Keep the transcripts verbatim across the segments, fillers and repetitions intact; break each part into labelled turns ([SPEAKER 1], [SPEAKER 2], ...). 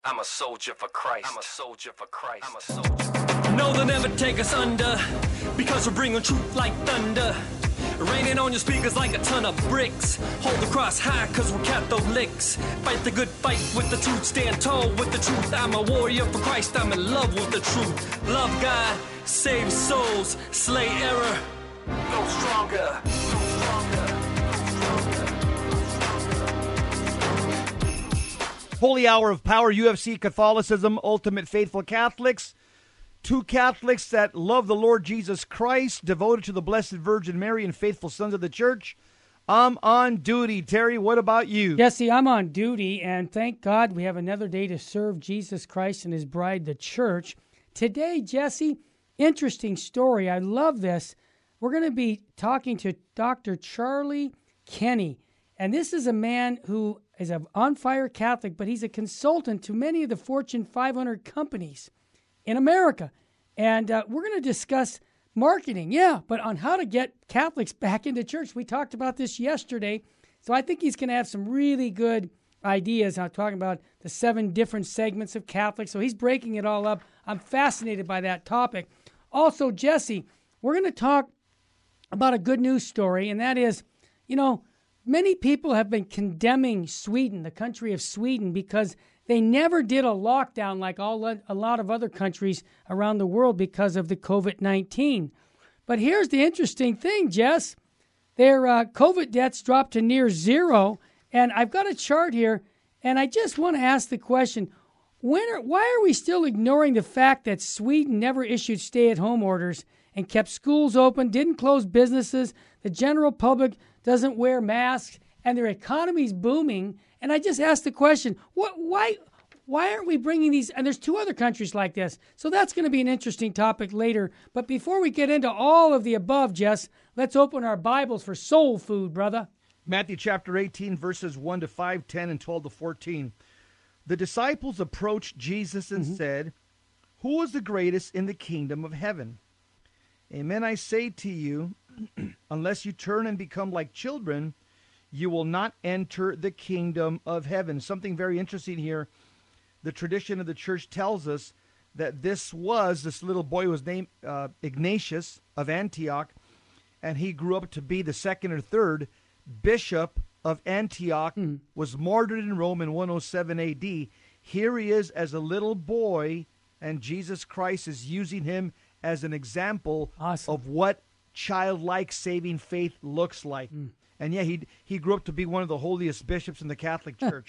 [SPEAKER 1] I'm a soldier for Christ. I'm a soldier for Christ. I'm a soldier. No, they'll never take us under, because we're bringing truth like thunder. Raining on your speakers like a ton of bricks. Hold the cross high, cause we're Catholics. Fight the good fight with the truth. Stand tall with the truth. I'm a warrior for Christ. I'm in love with the truth. Love God, save souls, slay error. Go stronger. Go stronger.
[SPEAKER 2] Holy Hour of Power, U F C Catholicism, Ultimate Faithful Catholics. Two Catholics that love the Lord Jesus Christ, devoted to the Blessed Virgin Mary, and faithful sons of the church. I'm on duty. Terry, what about you?
[SPEAKER 3] Jesse, I'm on duty, and thank God we have another day to serve Jesus Christ and his bride, the church. Today, Jesse, interesting story. I love this. We're going to be talking to Doctor Charlie Kenny, and this is a man who is an on-fire Catholic, but he's a consultant to many of the Fortune five hundred companies in America. And uh, we're going to discuss marketing, yeah, but on how to get Catholics back into church. We talked about this yesterday, so I think he's going to have some really good ideas. I'm talking about the seven different segments of Catholics, so he's breaking it all up. I'm fascinated by that topic. Also, Jesse, we're going to talk about a good news story, and that is, you know, many people have been condemning Sweden, the country of Sweden, because they never did a lockdown like all a lot of other countries around the world because of the covid nineteen. But here's the interesting thing, Jess. Their uh, COVID deaths dropped to near zero, and I've got a chart here, and I just want to ask the question, when are, why are we still ignoring the fact that Sweden never issued stay-at-home orders and kept schools open, didn't close businesses, the general public doesn't wear masks, and their economy's booming? And I just asked the question, what, why why aren't we bringing these? And there's two other countries like this. So that's going to be an interesting topic later. But before we get into all of the above, Jess, let's open our Bibles for soul food, brother.
[SPEAKER 2] Matthew chapter eighteen, verses one to five, ten, and twelve to fourteen. The disciples approached Jesus and mm-hmm. said, "Who is the greatest in the kingdom of heaven? Amen, I say to you, unless you turn and become like children, you will not enter the kingdom of heaven." Something very interesting here. The tradition of the church tells us that this was, this little boy was named uh, Ignatius of Antioch, and he grew up to be the second or third bishop of Antioch, mm. was martyred in Rome in one oh seven A D. Here he is as a little boy, and Jesus Christ is using him as an example awesome. of what childlike saving faith looks like. Mm. And yeah, he he grew up to be one of the holiest bishops in the Catholic Church.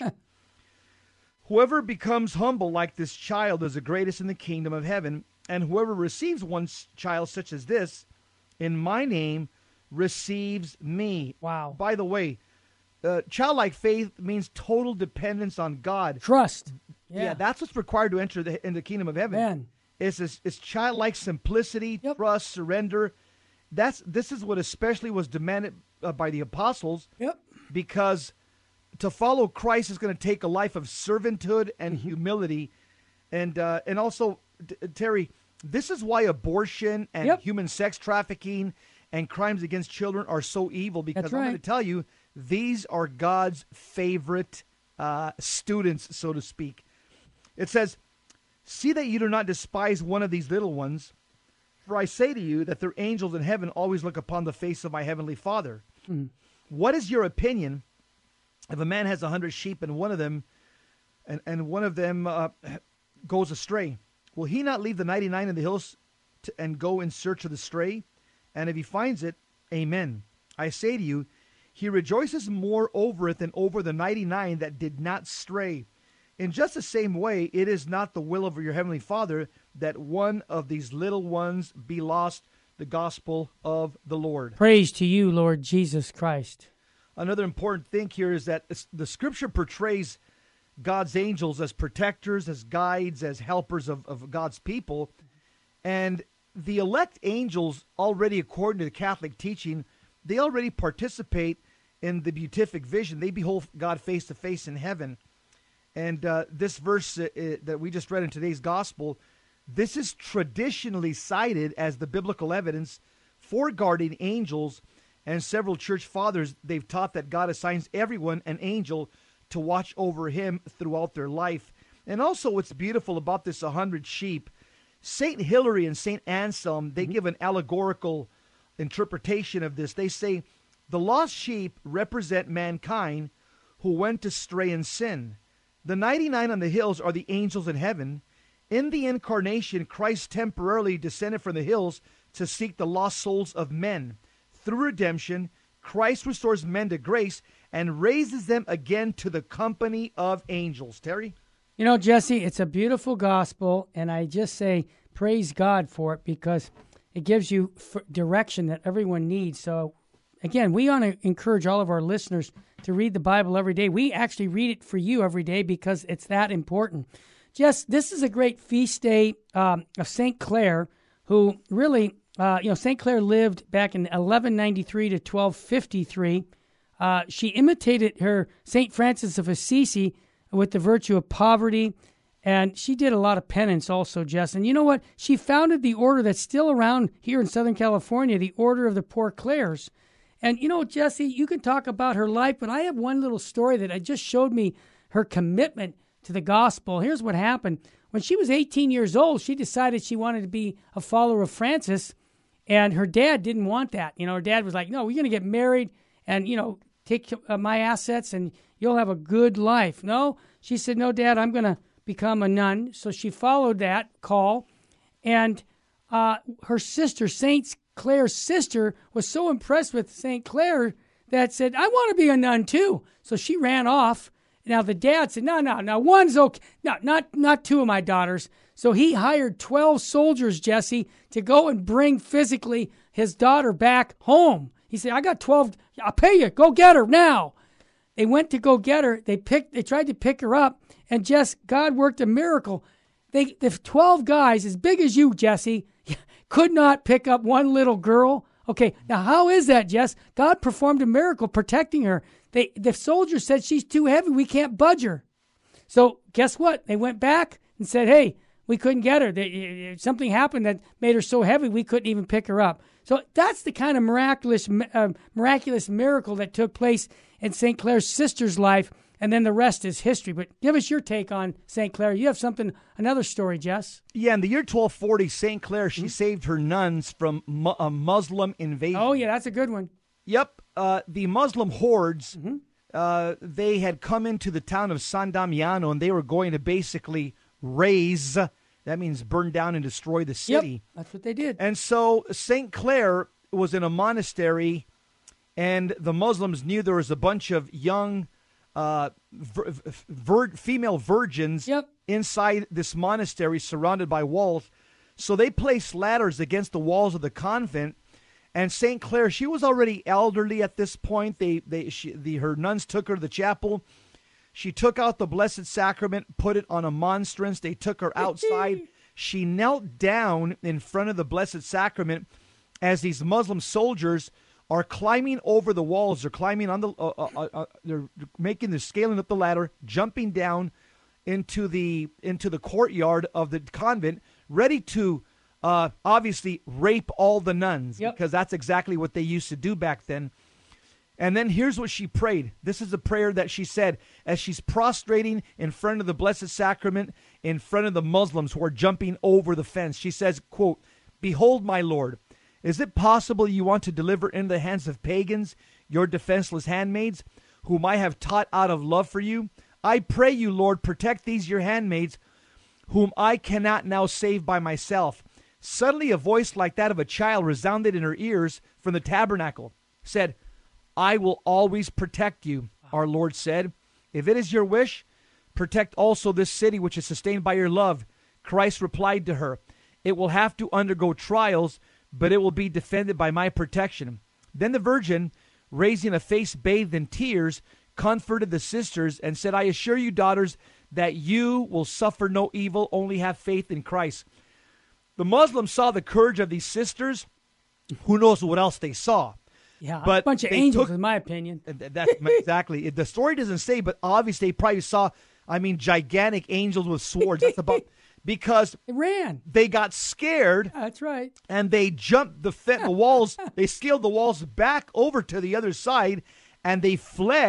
[SPEAKER 2] Whoever becomes humble like this child is the greatest in the kingdom of heaven, and whoever receives one child such as this in my name receives me.
[SPEAKER 3] Wow.
[SPEAKER 2] By the way, uh, childlike faith means total dependence on God.
[SPEAKER 3] Trust.
[SPEAKER 2] Yeah,
[SPEAKER 3] yeah
[SPEAKER 2] that's what's required to enter the, in the kingdom of heaven.
[SPEAKER 3] Man.
[SPEAKER 2] It's, it's, it's childlike simplicity,
[SPEAKER 3] yep.
[SPEAKER 2] trust, surrender. That's This is what especially was demanded uh, by the apostles.
[SPEAKER 3] Yep.
[SPEAKER 2] Because to follow Christ is going to take a life of servanthood and mm-hmm. humility. And uh, and also, T- Terry, this is why abortion and
[SPEAKER 3] yep.
[SPEAKER 2] human sex trafficking and crimes against children are so evil. Because
[SPEAKER 3] That's
[SPEAKER 2] I'm
[SPEAKER 3] right.
[SPEAKER 2] going to tell you, these are God's favorite uh, students, so to speak. It says, "See that you do not despise one of these little ones. For I say to you that their angels in heaven always look upon the face of my heavenly Father. Mm. What is your opinion if a man has a hundred sheep and one of them, and, and one of them uh, goes astray? Will he not leave the ninety-nine in the hills to, and go in search of the stray? And if he finds it, amen. I say to you, he rejoices more over it than over the ninety-nine that did not stray. In just the same way, it is not the will of your heavenly Father that one of these little ones be lost, the gospel of the Lord."
[SPEAKER 3] Praise to you, Lord Jesus Christ.
[SPEAKER 2] Another important thing here is that the Scripture portrays God's angels as protectors, as guides, as helpers of, of God's people. And the elect angels already, according to the Catholic teaching, they already participate in the beatific vision. They behold God face to face in heaven. And uh, this verse uh, uh, that we just read in today's gospel, this is traditionally cited as the biblical evidence for guardian angels. And several church fathers, they've taught that God assigns everyone an angel to watch over him throughout their life. And also what's beautiful about this one hundred sheep, Saint Hilary and Saint Anselm, they mm-hmm. give an allegorical interpretation of this. They say the lost sheep represent mankind who went astray in sin. The ninety-nine on the hills are the angels in heaven. In the incarnation, Christ temporarily descended from the hills to seek the lost souls of men. Through redemption, Christ restores men to grace and raises them again to the company of angels. Terry?
[SPEAKER 3] You know, Jesse, it's a beautiful gospel, and I just say praise God for it because it gives you f- direction that everyone needs. So, again, we want to encourage all of our listeners to read the Bible every day. We actually read it for you every day because it's that important. Jess, this is a great feast day um, of Saint Clare, who really, uh, you know, Saint Clare lived back in eleven ninety-three to twelve fifty-three. Uh, she imitated her Saint Francis of Assisi with the virtue of poverty, and she did a lot of penance also, Jess. And you know what? She founded the order that's still around here in Southern California, the Order of the Poor Clares. And you know, Jesse, you can talk about her life, but I have one little story that I just showed me her commitment to the gospel. Here's what happened. When she was eighteen years old, she decided she wanted to be a follower of Francis, and her dad didn't want that. You know, her dad was like, no, we're going to get married and, you know, take uh, my assets and you'll have a good life. No, she said, no, Dad, I'm going to become a nun. So she followed that call, and uh, her sister, Saint Clare's sister, was so impressed with Saint Clare that said, I want to be a nun too. So she ran off. Now, the dad said, no, no, no, one's okay. No, not, not two of my daughters. So he hired twelve soldiers, Jesse, to go and bring physically his daughter back home. He said, I got twelve. I'll pay you. Go get her now. They went to go get her. They picked. They tried to pick her up. And, Jess, God worked a miracle. They, the twelve guys, as big as you, Jesse, could not pick up one little girl. Okay, now how is that, Jess? God performed a miracle protecting her. They, the soldiers said, she's too heavy. We can't budge her. So guess what? They went back and said, hey, we couldn't get her. They, something happened that made her so heavy we couldn't even pick her up. So that's the kind of miraculous uh, miraculous miracle that took place in Saint Clare's sister's life, and then the rest is history. But give us your take on Saint Clare. You have something, another story, Jess.
[SPEAKER 2] Yeah, in the year twelve forty, Saint Clare, she mm-hmm. saved her nuns from mu- a Muslim invasion.
[SPEAKER 3] Oh, yeah, that's a good one.
[SPEAKER 2] Yep. Uh, the Muslim hordes,
[SPEAKER 3] mm-hmm.
[SPEAKER 2] uh, they had come into the town of San Damiano, and they were going to basically raze, that means burn down and destroy the city.
[SPEAKER 3] Yep, that's what they did.
[SPEAKER 2] And so Saint Clare was in a monastery, and the Muslims knew there was a bunch of young uh, vir- vir- female virgins
[SPEAKER 3] yep.
[SPEAKER 2] inside this monastery surrounded by walls. So they placed ladders against the walls of the convent. And Saint Clare, she was already elderly at this point. They, they, she, the, her nuns took her to the chapel. She took out the Blessed Sacrament, put it on a monstrance. They took her outside. She knelt down in front of the Blessed Sacrament as these Muslim soldiers are climbing over the walls. They're climbing on the, uh, uh, uh, they're making, they're scaling up the ladder, jumping down into the into the courtyard of the convent, ready to Uh, obviously rape all the nuns,
[SPEAKER 3] yep.
[SPEAKER 2] because that's exactly what they used to do back then. And then here's what she prayed. This is the prayer that she said as she's prostrating in front of the Blessed Sacrament, in front of the Muslims who are jumping over the fence. She says, quote, "Behold, my Lord, is it possible you want to deliver into the hands of pagans your defenseless handmaids, whom I have taught out of love for you? I pray you, Lord, protect these your handmaids, whom I cannot now save by myself." Suddenly a voice like that of a child resounded in her ears from the tabernacle, said, "I will always protect you," our Lord said. "If it is your wish, protect also this city which is sustained by your love." Christ replied to her, "It will have to undergo trials, but it will be defended by my protection." Then the Virgin, raising a face bathed in tears, comforted the sisters and said, "I assure you, daughters, that you will suffer no evil, only have faith in Christ." The Muslims saw the courage of these sisters. Who knows what else they saw?
[SPEAKER 3] Yeah,
[SPEAKER 2] but
[SPEAKER 3] a bunch of angels, took, in my opinion.
[SPEAKER 2] That's exactly. The story doesn't say, but obviously they probably saw, I mean, gigantic angels with swords. That's about, because
[SPEAKER 3] they ran.
[SPEAKER 2] They got scared.
[SPEAKER 3] Yeah, that's right.
[SPEAKER 2] And they jumped the, fe- the walls. They scaled the walls back over to the other side, and they fled.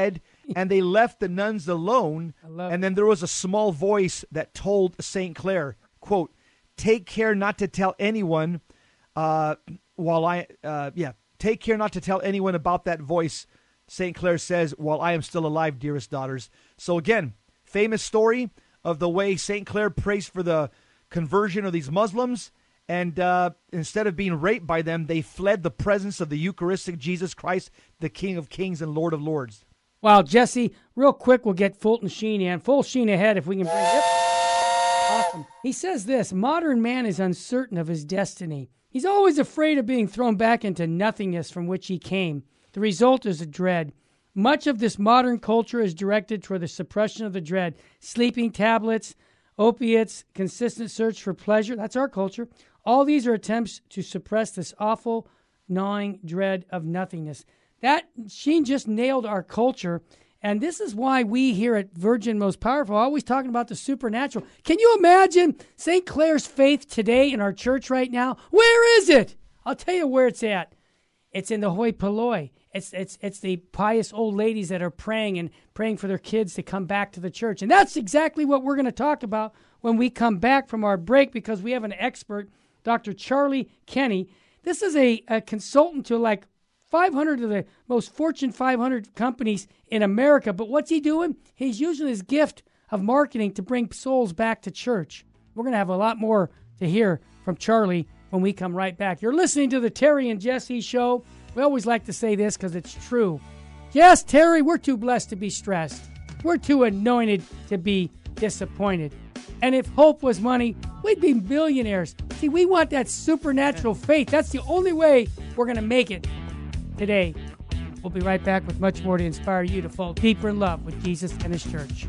[SPEAKER 2] and they left the nuns alone. And then there was a small voice that told Saint Clare, quote, take care not to tell anyone uh, while I, uh, yeah, take care not to tell anyone about that voice, Saint Clare says, while I am still alive, dearest daughters. So again, famous story of the way Saint Clare prays for the conversion of these Muslims. And uh, instead of being raped by them, they fled the presence of the Eucharistic Jesus Christ, the King of Kings and Lord of Lords.
[SPEAKER 3] Wow, Jesse, real quick, we'll get Fulton Sheen in. Full Sheen ahead if we can bring it. Awesome. He says this, modern man is uncertain of his destiny. He's always afraid of being thrown back into nothingness from which he came. The result is a dread. Much of this modern culture is directed toward the suppression of the dread. Sleeping tablets, opiates, consistent search for pleasure. That's our culture. All these are attempts to suppress this awful, gnawing dread of nothingness. That, Sheen just nailed our culture, and this is why we here at Virgin Most Powerful are always talking about the supernatural. Can you imagine Saint Clare's faith today in our church right now? Where is it? I'll tell you where it's at. It's in the hoi polloi. It's it's it's the pious old ladies that are praying and praying for their kids to come back to the church. And that's exactly what we're going to talk about when we come back from our break, because we have an expert, Doctor Charlie Kenny. This is a, a consultant to like five hundred of the most Fortune five hundred companies in America. But what's he doing? He's using his gift of marketing to bring souls back to church. We're going to have a lot more to hear from Charlie when we come right back. You're listening to the Terry and Jesse Show. We always like to say this because it's true. Yes, Terry, we're too blessed to be stressed. We're too anointed to be disappointed. And if hope was money, we'd be billionaires. See, we want that supernatural faith. That's the only way we're going to make it today. We'll be right back with much more to inspire you to fall deeper in love with Jesus and His church.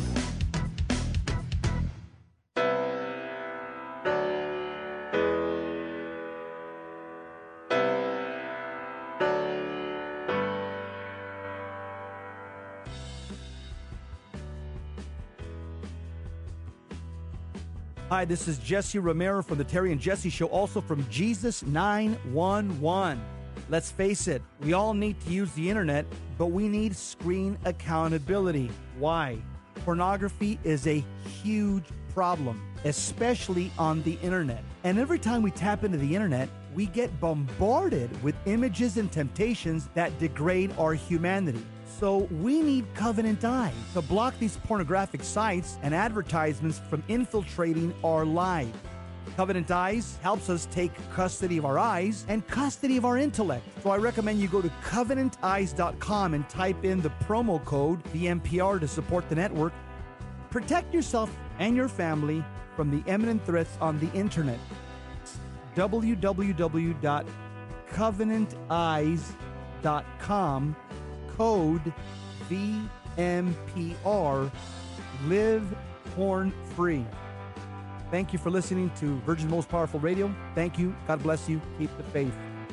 [SPEAKER 2] Hi, this is Jesse Romero from the Terry and Jesse Show, also from Jesus nine one one. Let's face it, we all need to use the internet, but we need screen accountability. Why? Pornography is a huge problem, especially on the internet. And every time we tap into the internet, we get bombarded with images and temptations that degrade our humanity. So we need Covenant Eyes to block these pornographic sites and advertisements from infiltrating our lives. Covenant Eyes helps us take custody of our eyes and custody of our intellect. So I recommend you go to covenant eyes dot com and type in the promo code V M P R to support the network. Protect yourself and your family from the imminent threats on the internet. w w w dot covenant eyes dot com, code V M P R, live porn free. Thank you for listening to Virgin Most Powerful Radio. Thank you. God bless you. Keep the faith.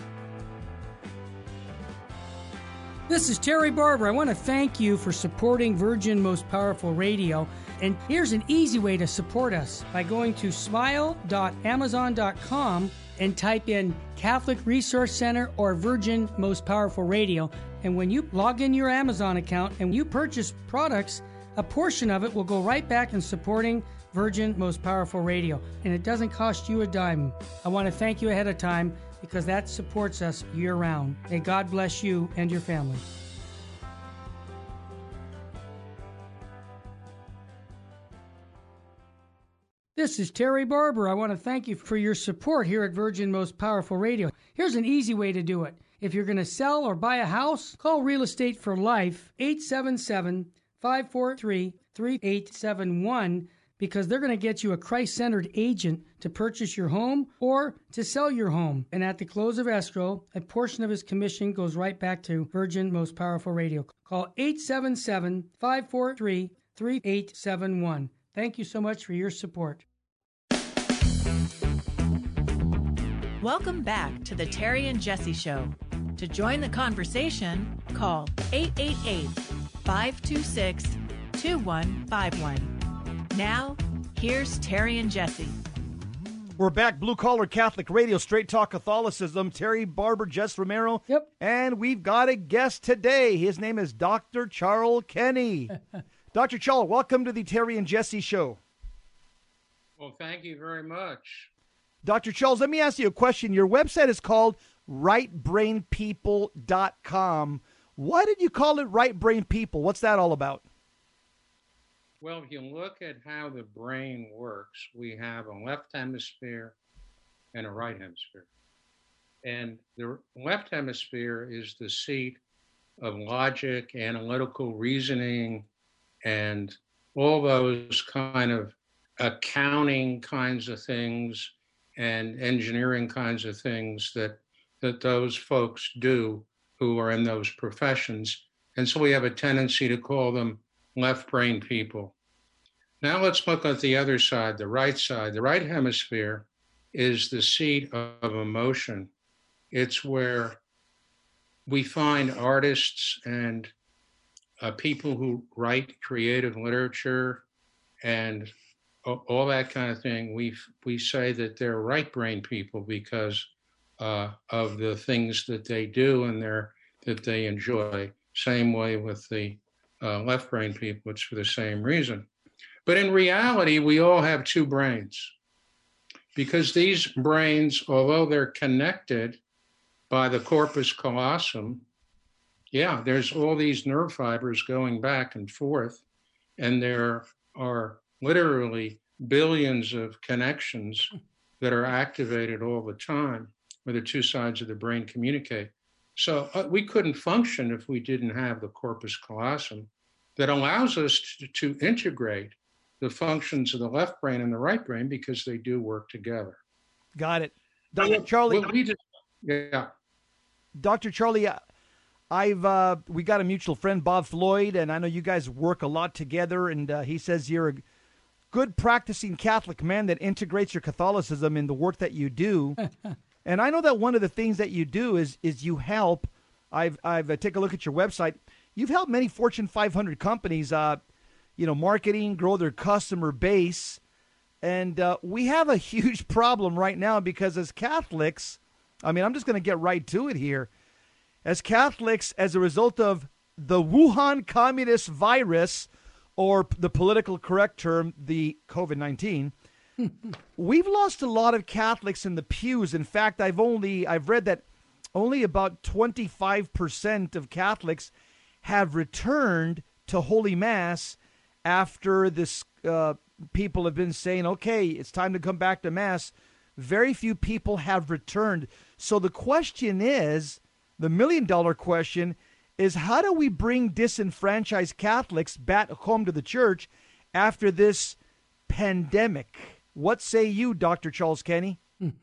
[SPEAKER 3] This is Terry Barber. I want to thank you for supporting Virgin Most Powerful Radio. And here's an easy way to support us by going to smile dot amazon dot com and type in Catholic Resource Center or Virgin Most Powerful Radio. And when you log in your Amazon account and you purchase products, a portion of it will go right back in supporting Virgin Most Powerful Radio. And it doesn't cost you a dime. I want to thank you ahead of time because that supports us year-round. May God bless you and your family. This is Terry Barber. I want to thank you for your support here at Virgin Most Powerful Radio. Here's an easy way to do it. If you're going to sell or buy a house, call Real Estate for Life, eight seven seven, five four three, three eight seven one, because they're going to get you a Christ-centered agent to purchase your home or to sell your home. And at the close of escrow, a portion of his commission goes right back to Virgin Most Powerful Radio. Call eight seven seven, five four three, three eight seven one. Thank you so much for your support.
[SPEAKER 4] Welcome back to the Terry and Jesse Show. To join the conversation, call eight eight eight, five two six, two one five one. Now, here's Terry and Jesse.
[SPEAKER 2] We're back, Blue Collar Catholic Radio, Straight Talk Catholicism. Terry Barber, Jess Romero.
[SPEAKER 3] Yep.
[SPEAKER 2] And we've got a guest today. His name is Doctor Charles Kenny. Doctor Charles, welcome to the Terry and Jesse Show.
[SPEAKER 5] Well, thank you very much.
[SPEAKER 2] Doctor Charles, let me ask you a question. Your website is called right brain people dot com. Why did you call it Right Brain People? What's that all about?
[SPEAKER 5] Well, if you look at how the brain works, we have a left hemisphere and a right hemisphere. And the left hemisphere is the seat of logic, analytical reasoning, and all those kind of accounting kinds of things and engineering kinds of things that, that those folks do who are in those professions. And so we have a tendency to call them left brain people. Now let's look at the other side, the right side. The right hemisphere is the seat of emotion. It's where we find artists and uh, people who write creative literature and all that kind of thing. We we say that they're right brain people because uh, of the things that they do and they're, that they enjoy. Same way with the uh, left brain people, it's for the same reason. But in reality, we all have two brains because these brains, although they're connected by the corpus callosum, yeah, there's all these nerve fibers going back and forth, and there are literally billions of connections that are activated all the time where the two sides of the brain communicate. So uh, we couldn't function if we didn't have the corpus callosum that allows us to, to integrate the functions of the left brain and the right brain because they do work together.
[SPEAKER 2] Got it. Doctor Charlie.
[SPEAKER 5] Well, we just, yeah.
[SPEAKER 2] Doctor Charlie, I've uh, we got a mutual friend, Bob Floyd, and I know you guys work a lot together, and uh, he says you're a good practicing Catholic man that integrates your Catholicism in the work that you do. And I know that one of the things that you do is is you help. I've I've uh, take a look at your website. You've helped many Fortune five hundred companies, uh, you know, marketing, grow their customer base, and uh, we have a huge problem right now because as Catholics, I mean, I'm just going to get right to it here. As Catholics, as a result of the Wuhan communist virus, or the political correct term, the COVID nineteen. We've lost a lot of Catholics in the pews. In fact, I've only I've read that only about twenty-five percent of Catholics have returned to Holy Mass after this. Uh, people have been saying, okay, it's time to come back to Mass. Very few people have returned. So the question is, the million dollar question is, how do we bring disenfranchised Catholics back home to the church after this pandemic? What say you, Doctor Charles Kenny?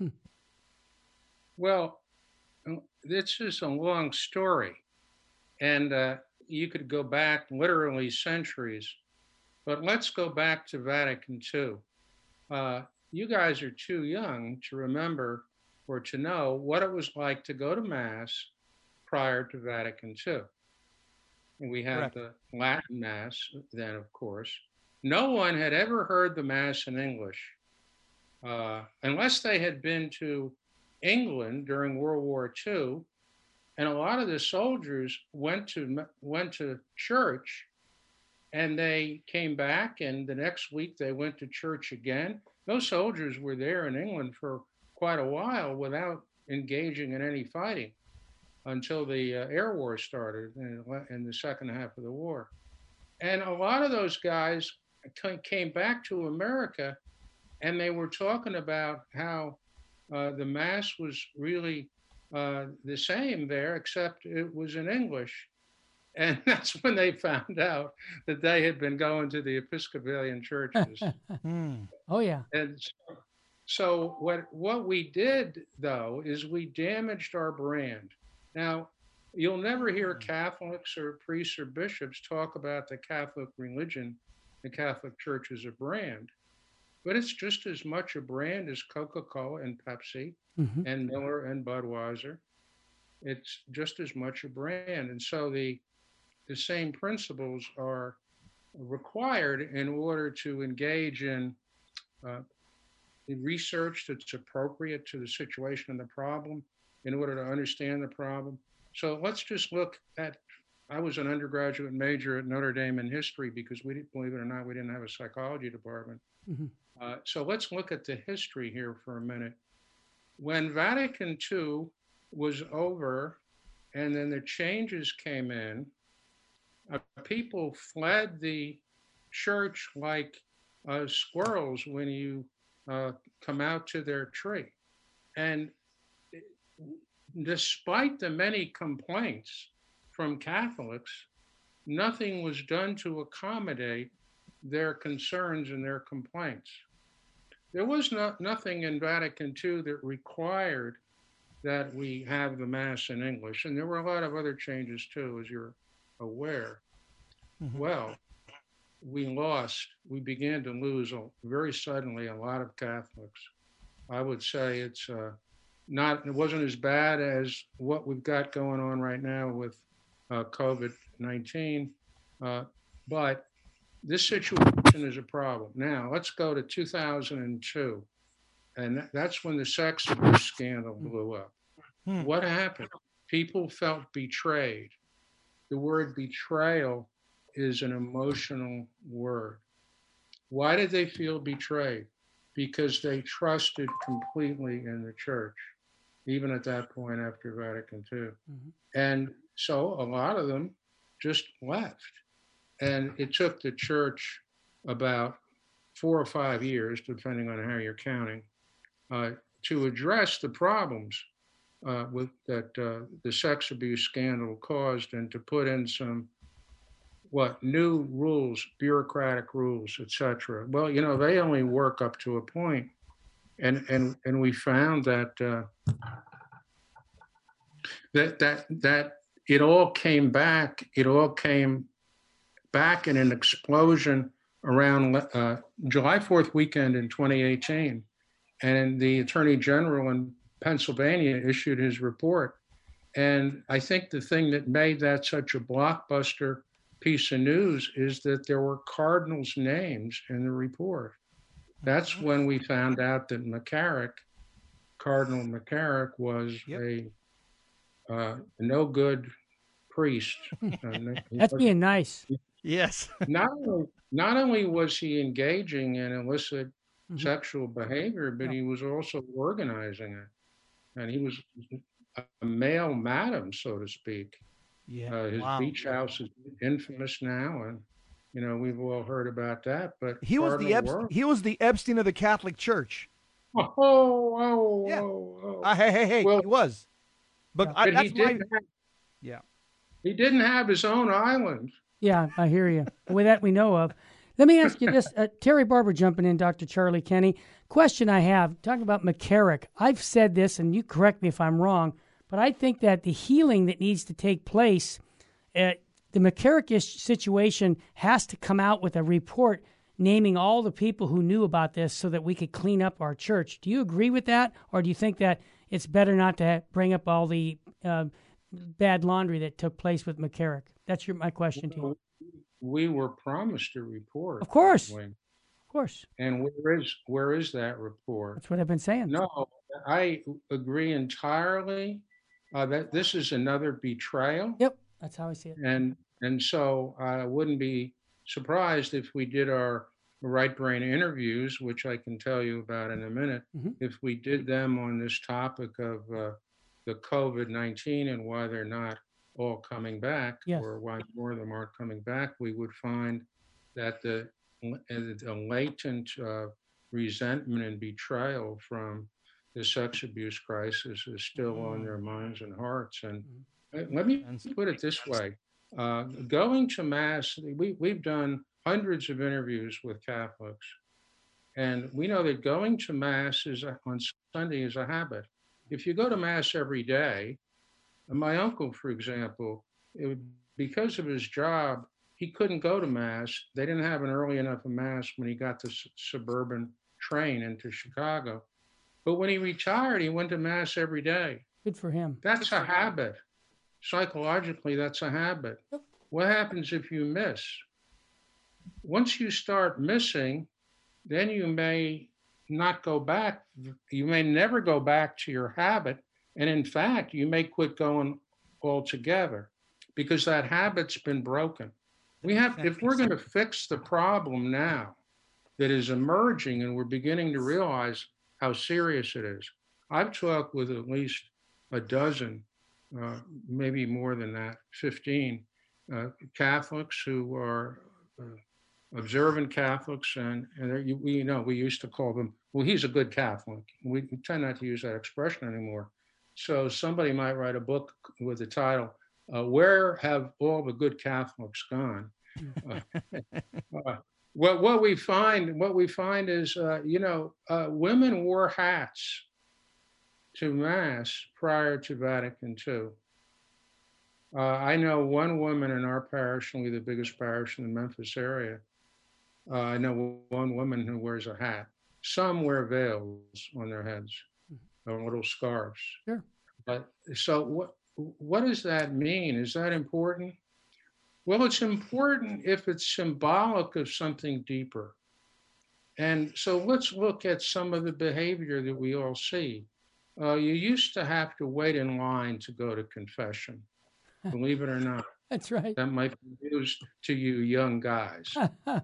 [SPEAKER 5] Well, this is a long story, and uh, you could go back literally centuries, but let's go back to Vatican Two. Uh, you guys are too young to remember or to know what it was like to go to Mass prior to Vatican Two. And we had
[SPEAKER 2] Correct.
[SPEAKER 5] the Latin Mass then, of course. No one had ever heard the Mass in English, uh, unless they had been to England during World War Two. And a lot of the soldiers went to went to church, and they came back, and the next week they went to church again. Those soldiers were there in England for quite a while without engaging in any fighting until the uh, air war started in, in the second half of the war. And a lot of those guys came back to America, and they were talking about how uh, the Mass was really uh, the same there, except it was in English. And that's when they found out that they had been going to the Episcopalian churches.
[SPEAKER 2] Hmm.
[SPEAKER 3] Oh, yeah.
[SPEAKER 5] And so, so what what we did, though, is we damaged our brand. Now, you'll never hear Catholics or priests or bishops talk about the Catholic religion, the Catholic Church as a brand, but it's just as much a brand as Coca-Cola and Pepsi mm-hmm. and Miller and Budweiser. It's just as much a brand. And so the the same principles are required in order to engage in uh, research that's appropriate to the situation and the problem in order to understand the problem. So let's just look at, I was an undergraduate major at Notre Dame in history because we didn't, believe it or not, we didn't have a psychology department. Mm-hmm. Uh, so let's look at the history here for a minute. When Vatican two was over and then the changes came in, uh, people fled the church like uh, squirrels when you uh, come out to their tree. And despite the many complaints from Catholics, nothing was done to accommodate their concerns and their complaints. There was not, nothing in Vatican two that required that we have the Mass in English. And there were a lot of other changes too, as you're aware. Mm-hmm. Well, we lost, we began to lose a, very suddenly a lot of Catholics. I would say it's uh, not, it wasn't as bad as what we've got going on right now with uh, COVID nineteen, uh, but this situation is a problem. Now, let's go to two thousand two, and that's when the sex abuse scandal blew up. Hmm. What happened? People felt betrayed. The word betrayal is an emotional word. Why did they feel betrayed? Because they trusted completely in the church, even at that point after Vatican two. Mm-hmm. And so a lot of them just left. And it took the church about four or five years, depending on how you're counting, uh, to address the problems uh, with that uh, the sex abuse scandal caused, and to put in some what new rules, bureaucratic rules, et cetera. Well, you know, they only work up to a point, and and and we found that uh, that that that it all came back. It all came. back in an explosion around uh, July fourth weekend in twenty eighteen. And the Attorney General in Pennsylvania issued his report. And I think the thing that made that such a blockbuster piece of news is that there were cardinals' names in the report. That's when we found out that McCarrick, Cardinal McCarrick, was yep. a uh, no good priest.
[SPEAKER 3] That's being nice.
[SPEAKER 2] Yes.
[SPEAKER 5] not only not only was he engaging in illicit mm-hmm. sexual behavior, but yeah. he was also organizing it, and he was a male madam, so to speak.
[SPEAKER 2] Yeah.
[SPEAKER 5] Uh, his
[SPEAKER 2] wow.
[SPEAKER 5] beach house is infamous now, and you know we've all heard about that. But
[SPEAKER 2] he was the Ep- he was the Epstein of the Catholic Church.
[SPEAKER 5] Oh, oh,
[SPEAKER 2] yeah.
[SPEAKER 5] oh, oh.
[SPEAKER 2] Uh, hey, hey, hey! Well, he was, but,
[SPEAKER 5] yeah.
[SPEAKER 2] I,
[SPEAKER 5] but
[SPEAKER 2] that's
[SPEAKER 5] he didn't.
[SPEAKER 2] my...
[SPEAKER 5] Have,
[SPEAKER 2] yeah.
[SPEAKER 5] He didn't have his own island.
[SPEAKER 3] Yeah, I hear you. With that we know of. Let me ask you this. Uh, Terry Barber jumping in, Doctor Charlie Kenny. Question I have, talking about McCarrick. I've said this, and you correct me if I'm wrong, but I think that the healing that needs to take place, uh, the McCarrick situation has to come out with a report naming all the people who knew about this so that we could clean up our church. Do you agree with that, or do you think that it's better not to bring up all the uh, bad laundry that took place with McCarrick? That's your, my question to you.
[SPEAKER 5] We were promised a report.
[SPEAKER 3] Of course. Of course.
[SPEAKER 5] And where is where is that report?
[SPEAKER 3] That's what I've been saying.
[SPEAKER 5] No, I agree entirely uh, that this is another betrayal.
[SPEAKER 3] Yep, that's how I see it.
[SPEAKER 5] And and so I wouldn't be surprised if we did our right brain interviews, which I can tell you about in a minute, mm-hmm. if we did them on this topic of uh, the COVID nineteen and why they're not all coming back, yes. or why more of them aren't coming back, we would find that the, the latent uh, resentment and betrayal from the sex abuse crisis is still mm-hmm. on their minds and hearts. And mm-hmm. let me put it this way. Uh, going to Mass, we, we've done hundreds of interviews with Catholics, and we know that going to Mass is a, on Sunday is a habit. If you go to Mass every day, my uncle, for example, it would, because of his job, he couldn't go to Mass. They didn't have an early enough Mass when he got the su- suburban train into Chicago. But when he retired, he went to Mass every day.
[SPEAKER 3] Good for him.
[SPEAKER 5] That's a habit. Psychologically, that's a habit. Yep. What happens if you miss? Once you start missing, then you may not go back. You may never go back to your habit. And in fact, you may quit going altogether because that habit's been broken. We have, if we're going to fix the problem now that is emerging and we're beginning to realize how serious it is. I've talked with at least a dozen, uh, maybe more than that, fifteen uh, Catholics who are uh, observant Catholics, and, and we you know we used to call them, well, he's a good Catholic. We tend not to use that expression anymore. So somebody might write a book with the title, uh, Where Have All the Good Catholics Gone? uh, uh, what, what we find, what we find is, uh, you know, uh, women wore hats to Mass prior to Vatican Two. Uh, I know one woman in our parish, only the biggest parish in the Memphis area. Uh, I know one woman who wears a hat. Some wear veils on their heads, or little scarves.
[SPEAKER 3] Sure.
[SPEAKER 5] But so what? What does that mean? Is that important? Well, it's important if it's symbolic of something deeper. And so let's look at some of the behavior that we all see. Uh, you used to have to wait in line to go to confession, believe it or not.
[SPEAKER 3] That's right.
[SPEAKER 5] That might be news to you young guys.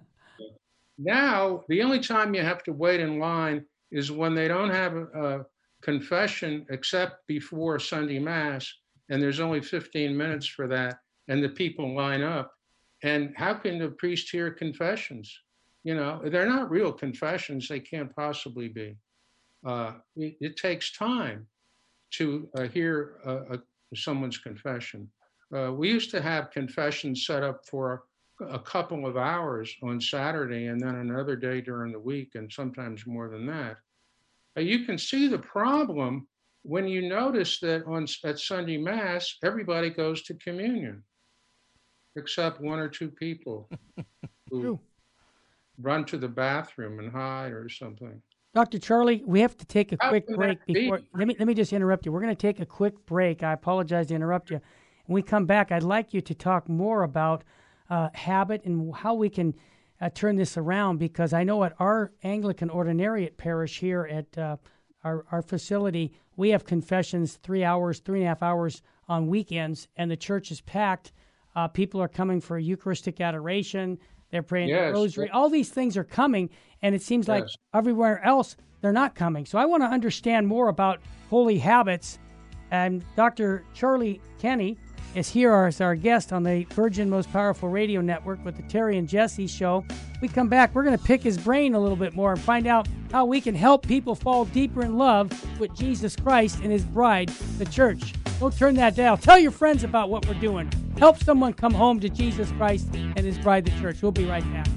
[SPEAKER 5] Now, the only time you have to wait in line is when they don't have a, a confession except before Sunday Mass, and there's only fifteen minutes for that, and the people line up. And how can the priest hear confessions? You know, they're not real confessions. They can't possibly be. Uh, it, it takes time to uh, hear uh, a, someone's confession. Uh, we used to have confessions set up for a couple of hours on Saturday and then another day during the week, and sometimes more than that. Uh, you can see the problem when you notice that on at Sunday Mass, everybody goes to communion, except one or two people who run to the bathroom and hide or something.
[SPEAKER 3] Doctor Charlie, we have to take a quick break before. Let me let me just interrupt you. We're going to take a quick break. I apologize to interrupt you. When we come back, I'd like you to talk more about uh, habit and how we can uh, turn this around, because I know at our Anglican Ordinariate parish here at uh, our, our facility, we have confessions three hours, three and a half hours on weekends, and the church is packed. Uh, people are coming for Eucharistic adoration. They're praying
[SPEAKER 5] yes.
[SPEAKER 3] the rosary. All these things are coming, and it seems like
[SPEAKER 5] yes.
[SPEAKER 3] everywhere else they're not coming. So I want to understand more about holy habits. And Doctor Charlie Kenny is here as our guest on the Virgin Most Powerful Radio Network with the Terry and Jesse Show. We come back, we're going to pick his brain a little bit more and find out how we can help people fall deeper in love with Jesus Christ and his bride, the church. Don't turn that down. Tell your friends about what we're doing. Help someone come home to Jesus Christ and his bride, the church. We'll be right back.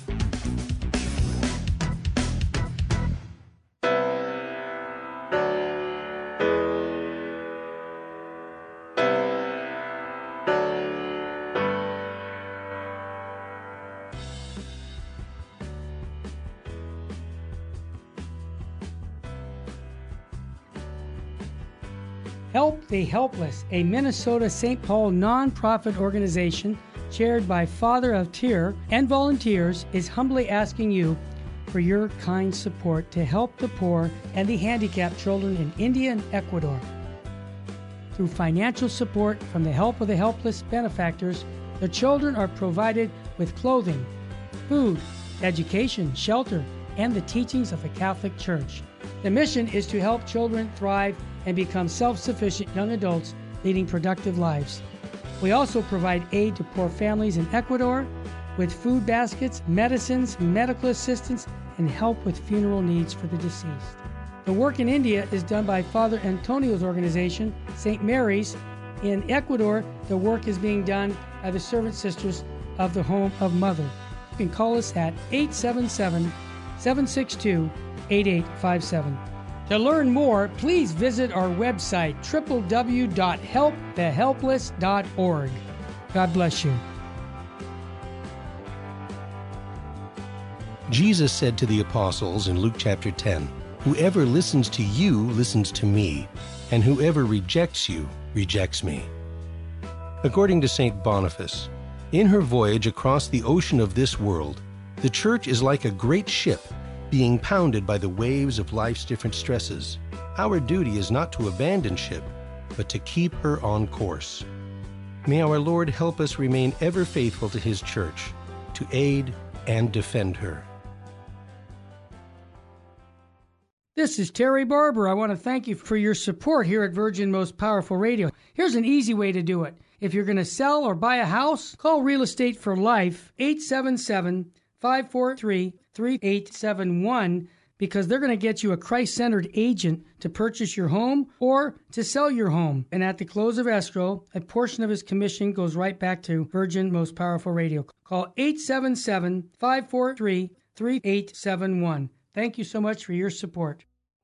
[SPEAKER 3] Help the Helpless, a Minnesota Saint Paul nonprofit organization chaired by Father of Tyr and volunteers, is humbly asking you for your kind support to help the poor and the handicapped children in India and Ecuador. Through financial support from the Help of the Helpless benefactors, the children are provided with clothing, food, education, shelter, and the teachings of the Catholic Church. The mission is to help children thrive and become self-sufficient young adults leading productive lives. We also provide aid to poor families in Ecuador with food baskets, medicines, medical assistance, and help with funeral needs for the deceased. The work in India is done by Father Antonio's organization, Saint Mary's. In Ecuador, the work is being done by the Servant Sisters of the Home of Mother. You can call us at eight seven seven, seven six two, eight eight five seven. To learn more, please visit our website, w w w dot help the helpless dot org. God bless you.
[SPEAKER 6] Jesus said to the apostles in Luke chapter ten, "Whoever listens to you listens to me, and whoever rejects you rejects me." According to Saint Boniface, in her voyage across the ocean of this world, the Church is like a great ship being pounded by the waves of life's different stresses. Our duty is not to abandon ship, but to keep her on course. May our Lord help us remain ever faithful to His church, to aid and defend her.
[SPEAKER 3] This is Terry Barber. I want to thank you for your support here at Virgin Most Powerful Radio. Here's an easy way to do it. If you're going to sell or buy a house, call Real Estate for Life, eight seven seven, five four three, three eight seven one, because they're going to get you a Christ-centered agent to purchase your home or to sell your home. And at the close of escrow, a portion of his commission goes right back to Virgin Most Powerful Radio. Call eight seven seven, five four three, three eight seven one. Thank you so much for your support.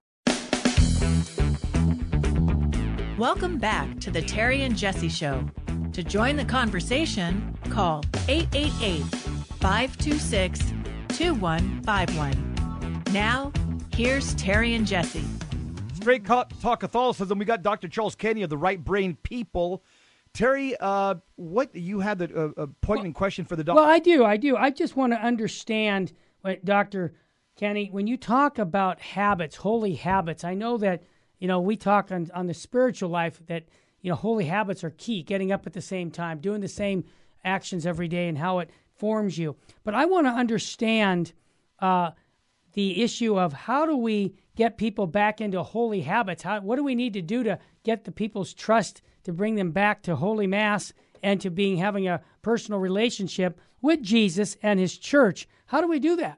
[SPEAKER 4] Welcome back to the Terry and Jesse Show. To join the conversation, call eight eight eight, five two six, two one five one. Now, here's Terry and Jesse.
[SPEAKER 2] Straight Talk Catholicism. We got Doctor Charles Kenny of the Right Brain People. Terry, uh, what you had the uh, a poignant well, question for the doctor?
[SPEAKER 3] Well, I do, I do. I just want to understand, what, Doctor Kenny, when you talk about habits, holy habits. I know that you know we talk on on the spiritual life that you know holy habits are key. Getting up at the same time, doing the same actions every day, and how it forms you. But I want to understand uh, the issue of how do we get people back into holy habits? How, what do we need to do to get the people's trust to bring them back to Holy Mass and to being having a personal relationship with Jesus and His church? How do we do that?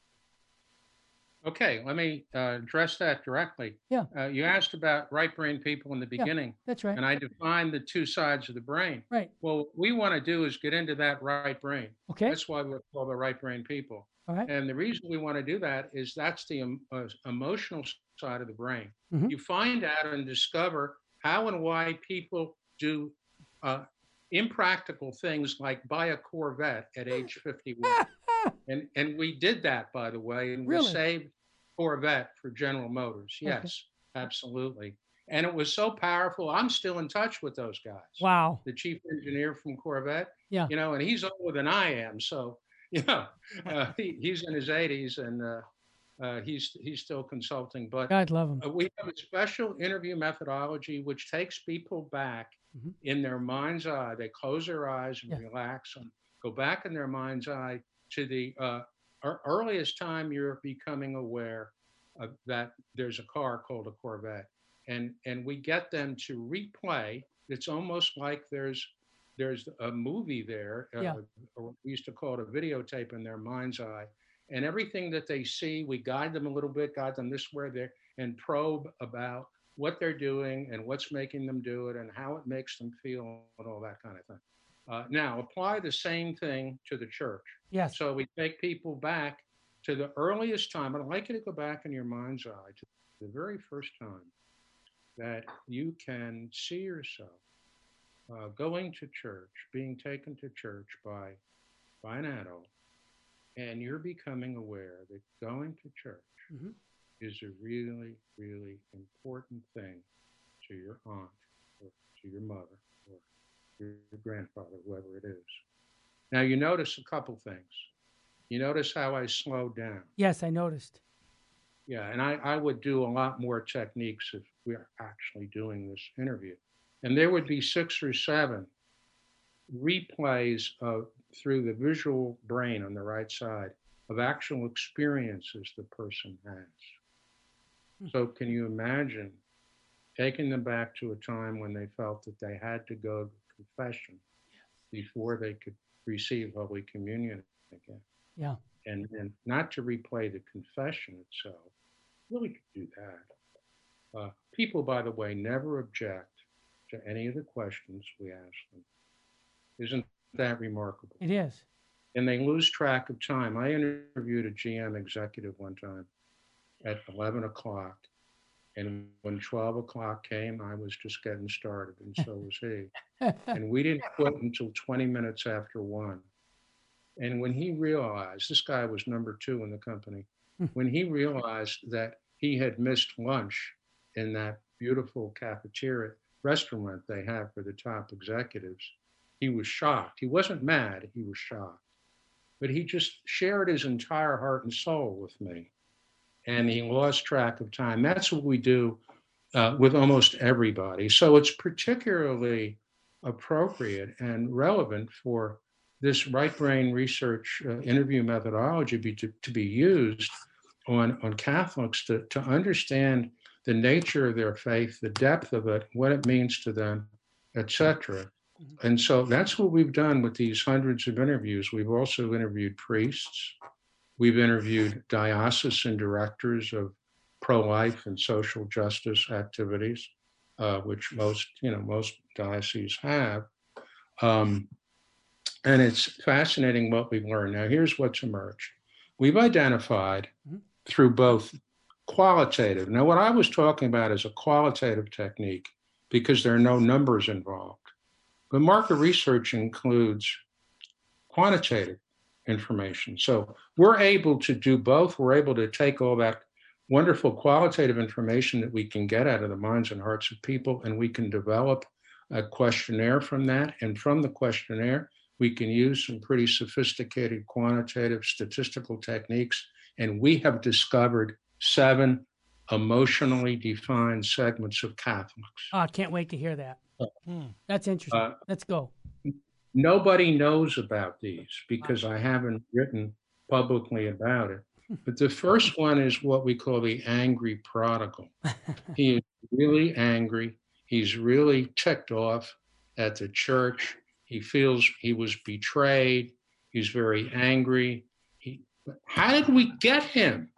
[SPEAKER 5] Okay, let me uh, address that directly.
[SPEAKER 3] Yeah.
[SPEAKER 5] Uh, you asked about right brain people in the beginning.
[SPEAKER 3] Yeah, that's right.
[SPEAKER 5] And I defined the two sides of the brain.
[SPEAKER 3] Right.
[SPEAKER 5] Well, what we want to do is get into that right brain.
[SPEAKER 3] Okay.
[SPEAKER 5] That's why we're called the right brain people.
[SPEAKER 3] All right.
[SPEAKER 5] And the reason we want to do that is that's the um, uh, emotional side of the brain.
[SPEAKER 3] Mm-hmm.
[SPEAKER 5] You find out and discover how and why people do uh, impractical things like buy a Corvette at age fifty-one. and and we did that, by the way, and
[SPEAKER 3] really?
[SPEAKER 5] we saved Corvette for General Motors. Yes, okay. Absolutely. And it was so powerful. I'm still in touch with those guys.
[SPEAKER 3] Wow.
[SPEAKER 5] The chief engineer from Corvette.
[SPEAKER 3] Yeah.
[SPEAKER 5] You know, and he's older than I am. So, you know, uh, he, he's in his eighties and uh, uh, he's he's still consulting. But
[SPEAKER 3] God love him.
[SPEAKER 5] Uh, we have a special interview methodology which takes people back mm-hmm. in their mind's eye. They close their eyes and yeah. relax and go back in their mind's eye to the uh, earliest time you're becoming aware of that there's a car called a Corvette. And and we get them to replay. It's almost like there's there's a movie there.
[SPEAKER 3] Yeah.
[SPEAKER 5] Uh, or we used to call it a videotape in their mind's eye. And everything that they see, we guide them a little bit, guide them this way, there, and probe about what they're doing and what's making them do it and how it makes them feel and all that kind of thing. Uh, now, apply the same thing to the church.
[SPEAKER 3] Yes.
[SPEAKER 5] So we take people back to the earliest time. I'd like you to go back in your mind's eye to the very first time that you can see yourself uh, going to church, being taken to church by, by an adult, and you're becoming aware that going to church mm-hmm. is a really, really important thing to your aunt or to your mother or your grandfather, whoever it is. Now, you notice a couple things. You notice how I slowed down.
[SPEAKER 3] Yes, I noticed.
[SPEAKER 5] Yeah, and I, I would do a lot more techniques if we are actually doing this interview. And there would be six or seven replays of, through the visual brain on the right side of actual experiences the person has. Hmm. So can you imagine taking them back to a time when they felt that they had to go to confession before they could receive Holy Communion again?
[SPEAKER 3] Yeah.
[SPEAKER 5] And, and not to replay the confession itself. Really could do that. Uh, people, by the way, never object to any of the questions we ask them. Isn't that remarkable?
[SPEAKER 3] It is.
[SPEAKER 5] And they lose track of time. I interviewed a G M executive one time at eleven o'clock. And when twelve o'clock came, I was just getting started, and so was he. And we didn't quit until twenty minutes after one. And when he realized, this guy was number two in the company, when he realized that he had missed lunch in that beautiful cafeteria restaurant they have for the top executives, he was shocked. He wasn't mad, he was shocked. But he just shared his entire heart and soul with me. and he lost track of time. That's what we do uh, with almost everybody. So it's particularly appropriate and relevant for this right brain research uh, interview methodology be, to, to be used on, on Catholics to, to understand the nature of their faith, the depth of it, what it means to them, et cetera. And so that's what we've done with these hundreds of interviews. We've also interviewed priests. We've interviewed diocesan directors of pro-life and social justice activities, uh, which most, you know, most dioceses have. Um, and it's fascinating what we've learned. Now, here's what's emerged. We've identified mm-hmm. through both qualitative. Now, what I was talking about is a qualitative technique because there are no numbers involved. But market research includes quantitative information. So we're able to do both. We're able to take all that wonderful qualitative information that we can get out of the minds and hearts of people, and we can develop a questionnaire from that. And from the questionnaire, we can use some pretty sophisticated quantitative statistical techniques. And we have discovered seven emotionally defined segments of Catholics.
[SPEAKER 3] Oh, I can't wait to hear that. Hmm. That's interesting. Uh, Let's go.
[SPEAKER 5] Nobody knows about these because I haven't written publicly about it. But the first one is what we call the angry prodigal. He is really angry. He's really ticked off at the church. He feels he was betrayed. He's very angry. He, how did we get him?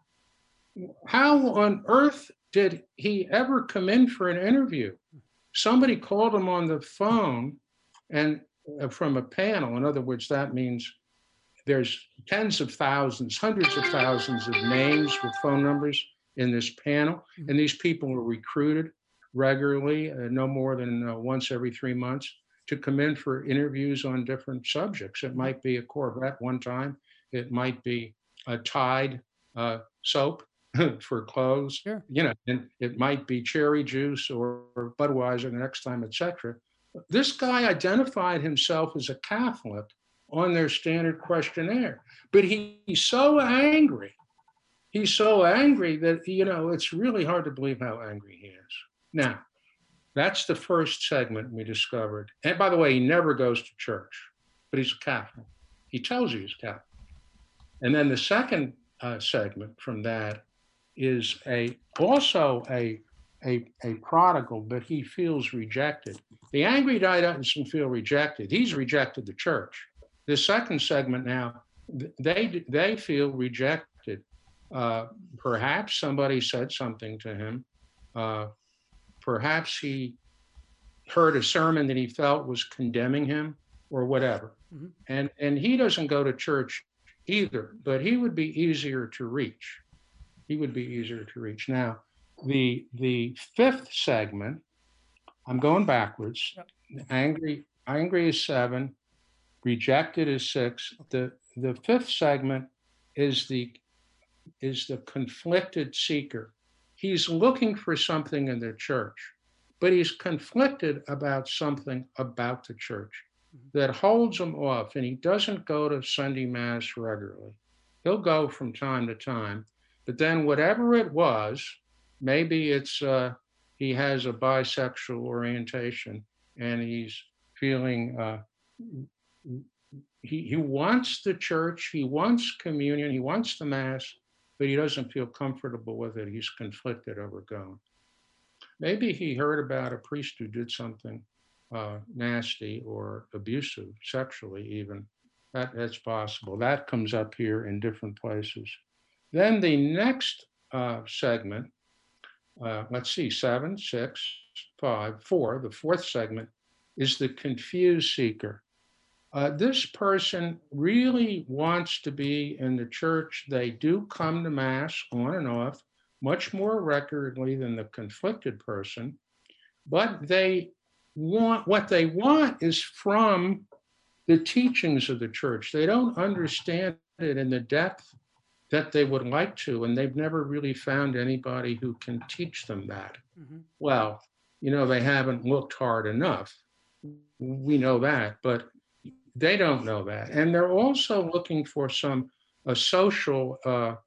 [SPEAKER 5] How on earth did he ever come in for an interview? Somebody called him on the phone and uh, from a panel. In other words, that means there's tens of thousands, hundreds of thousands of names with phone numbers in this panel. And these people are recruited regularly, uh, no more than uh, once every three months, to come in for interviews on different subjects. It might be a Corvette one time. It might be a Tide uh, soap for clothes, sure. you know, and it might be cherry juice or, or Budweiser the next time, et cetera. This guy identified himself as a Catholic on their standard questionnaire, but he, he's so angry. He's so angry that, you know, it's really hard to believe how angry he is. Now, that's the first segment we discovered. And by the way, he never goes to church, but he's a Catholic. He tells you he's Catholic. And then the second uh, segment from that is a also a, a a prodigal, but he feels rejected. The angry guy doesn't feel rejected. He's rejected the church. The second segment now, they they feel rejected. Uh, perhaps somebody said something to him. Uh, perhaps he heard a sermon that he felt was condemning him or whatever. Mm-hmm. And and he doesn't go to church either, but he would be easier to reach. He would be easier to reach. Now, the the fifth segment, I'm going backwards. Yep. Angry, angry is seven, rejected is six. The the fifth segment is the is the conflicted seeker. He's looking for something in the church, but he's conflicted about something about the church mm-hmm. that holds him off, and he doesn't go to Sunday Mass regularly. He'll go from time to time. But then whatever it was, maybe it's uh, he has a bisexual orientation and he's feeling, uh, he, he wants the church, he wants communion, he wants the Mass, but he doesn't feel comfortable with it. He's conflicted over going. Maybe he heard about a priest who did something uh, nasty or abusive, sexually even. That, that's possible. That comes up here in different places. Then the next uh, segment, uh, let's see, seven, six, five, four, the fourth segment is the confused seeker. Uh, this person really wants to be in the church. They do come to Mass on and off, much more regularly than the conflicted person, but they want, what they want is from the teachings of the church. They don't understand it in the depth that they would like to, and they've never really found anybody who can teach them that. Mm-hmm. Well, you know, they haven't looked hard enough. We know that, but they don't know that. And they're also looking for some a social uh,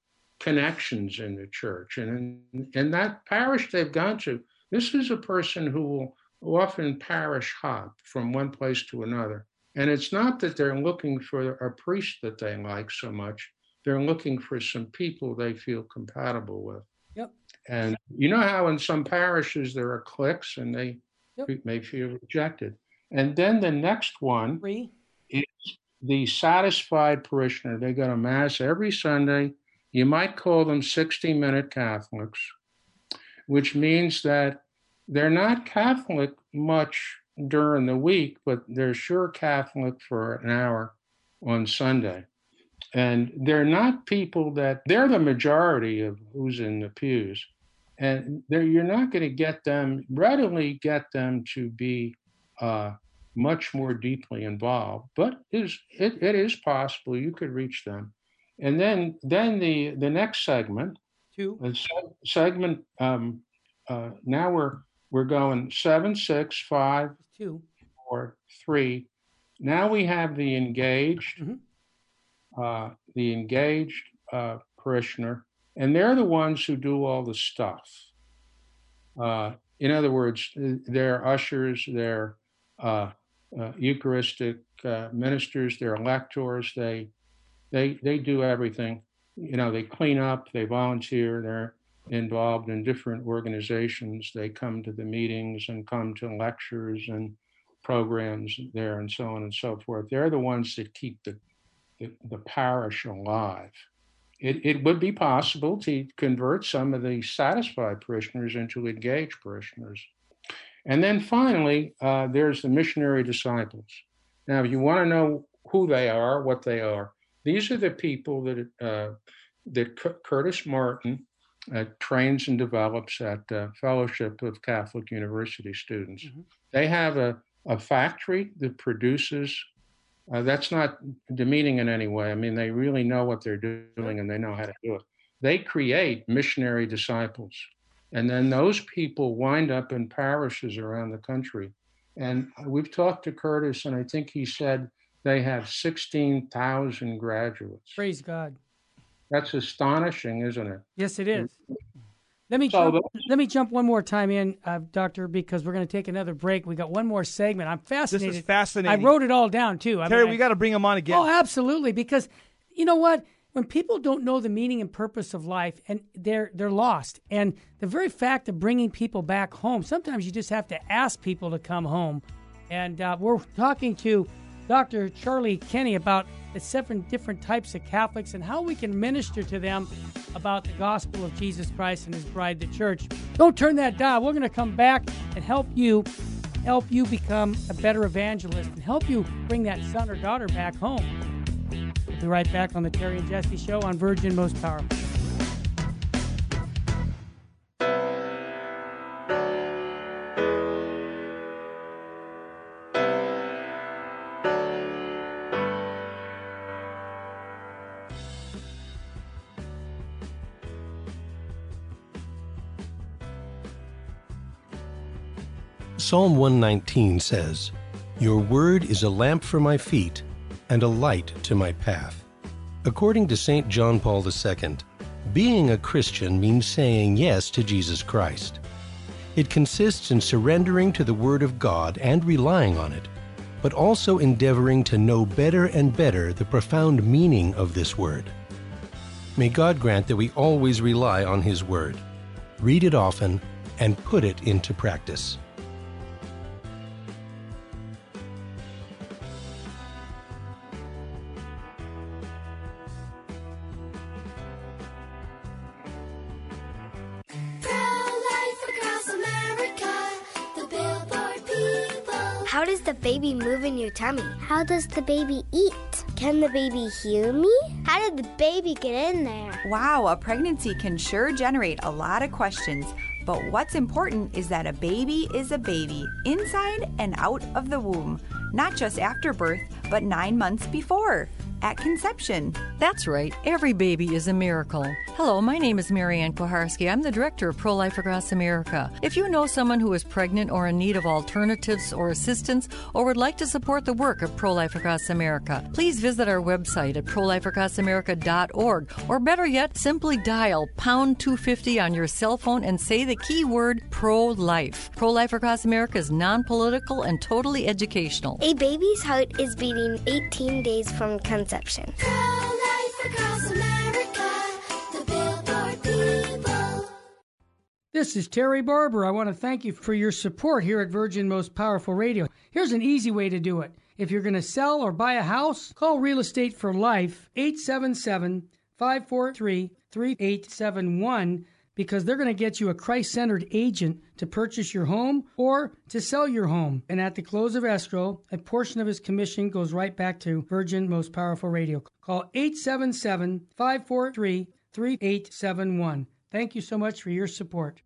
[SPEAKER 5] connections in the church. And in, in that parish they've gone to, this is a person who will often parish hop from one place to another. And it's not that they're looking for a priest that they like so much. They're looking for some people they feel compatible with.
[SPEAKER 3] Yep.
[SPEAKER 5] And you know how in some parishes there are cliques and they
[SPEAKER 3] yep.
[SPEAKER 5] may feel rejected. And then the next one
[SPEAKER 3] Three.
[SPEAKER 5] is the satisfied parishioner. They go to Mass every Sunday. You might call them sixty-minute Catholics, which means that they're not Catholic much during the week, but they're sure Catholic for an hour on Sunday. And they're not people that, they're the majority of who's in the pews. And you're not going to get them, readily get them to be uh, much more deeply involved, but is, it, it is possible you could reach them. And then then the, the next segment,
[SPEAKER 3] Two.
[SPEAKER 5] the segment, um, uh, now we're we're going seven, six, five,
[SPEAKER 3] Two.
[SPEAKER 5] four, three. Now we have the engaged,
[SPEAKER 3] Mm-hmm.
[SPEAKER 5] uh, the engaged uh, parishioner, and they're the ones who do all the stuff. Uh, in other words, they're ushers, they're uh, uh, Eucharistic uh, ministers, they're lectors. They they they do everything. You know, they clean up, they volunteer, they're involved in different organizations. They come to the meetings and come to lectures and programs there and so on and so forth. They're the ones that keep the the, the parish alive. It, it would be possible to convert some of the satisfied parishioners into engaged parishioners. And then finally, uh, there's the missionary disciples. Now, if you want to know who they are, what they are, these are the people that uh, that C- Curtis Martin uh, trains and develops at uh, Fellowship of Catholic University students. Mm-hmm. They have a, a factory that produces, uh, that's not demeaning in any way. I mean, they really know what they're doing and they know how to do it. They create missionary disciples. And then those people wind up in parishes around the country. And we've talked to Curtis, and I think he said they have sixteen thousand graduates.
[SPEAKER 3] Praise God.
[SPEAKER 5] That's astonishing, isn't it?
[SPEAKER 3] Yes, it is. Let me
[SPEAKER 5] So
[SPEAKER 3] jump,
[SPEAKER 5] the-
[SPEAKER 3] let me jump one more time in, uh, Doctor, because we're going to take another break. We got one more segment. I'm fascinated.
[SPEAKER 2] This is fascinating.
[SPEAKER 3] I wrote it all down, too. I
[SPEAKER 2] Terry,
[SPEAKER 3] mean, I-
[SPEAKER 2] we got to bring him on again.
[SPEAKER 3] Oh, absolutely, because you know what? When people don't know the meaning and purpose of life, and they're they're lost, and the very fact of bringing people back home, sometimes you just have to ask people to come home. And uh, we're talking to Doctor Charlie Kenny about the seven different types of Catholics and how we can minister to them about the gospel of Jesus Christ and His bride, the church. Don't turn that dial. We're going to come back and help you, help you become a better evangelist and help you bring that son or daughter back home. We'll be right back on the Terry and Jesse Show on Virgin Most Powerful.
[SPEAKER 6] Psalm one nineteen says, "Your word is a lamp for my feet and a light to my path." According to Saint John Paul the Second, being a Christian means saying yes to Jesus Christ. It consists in surrendering to the Word of God and relying on it, but also endeavoring to know better and better the profound meaning of this Word. May God grant that we always rely on His Word, read it often, and put it into practice.
[SPEAKER 7] How does the baby move in your tummy? How does the baby eat? Can the baby hear me? How did the baby get in there?
[SPEAKER 8] Wow, a pregnancy can sure generate a lot of questions. But what's important is that a baby is a baby, inside and out of the womb, not just after birth, but nine months before. at conception.
[SPEAKER 9] That's right. Every baby is a miracle. Hello, my name is Marianne Koharski. I'm the director of Pro-Life Across America. If you know someone who is pregnant or in need of alternatives or assistance or would like to support the work of Pro-Life Across America, please visit our website at pro life across america dot org, or better yet, simply dial pound two fifty on your cell phone and say the keyword pro-life. Pro-Life Across America is non-political and totally educational.
[SPEAKER 7] A baby's heart is beating eighteen days from conception.
[SPEAKER 10] Pro-life across America, the Billboard people.
[SPEAKER 3] This is Terry Barber. I want to thank you for your support here at Virgin Most Powerful Radio. Here's an easy way to do it. If you're going to sell or buy a house, call Real Estate for Life, eight seven seven, five four three, three eight seven one, because they're going to get you a Christ-centered agent to purchase your home or to sell your home. And at the close of escrow, a portion of his commission goes right back to Virgin Most Powerful Radio. Call eight seven seven, five four three, three eight seven one. Thank you so much for your support.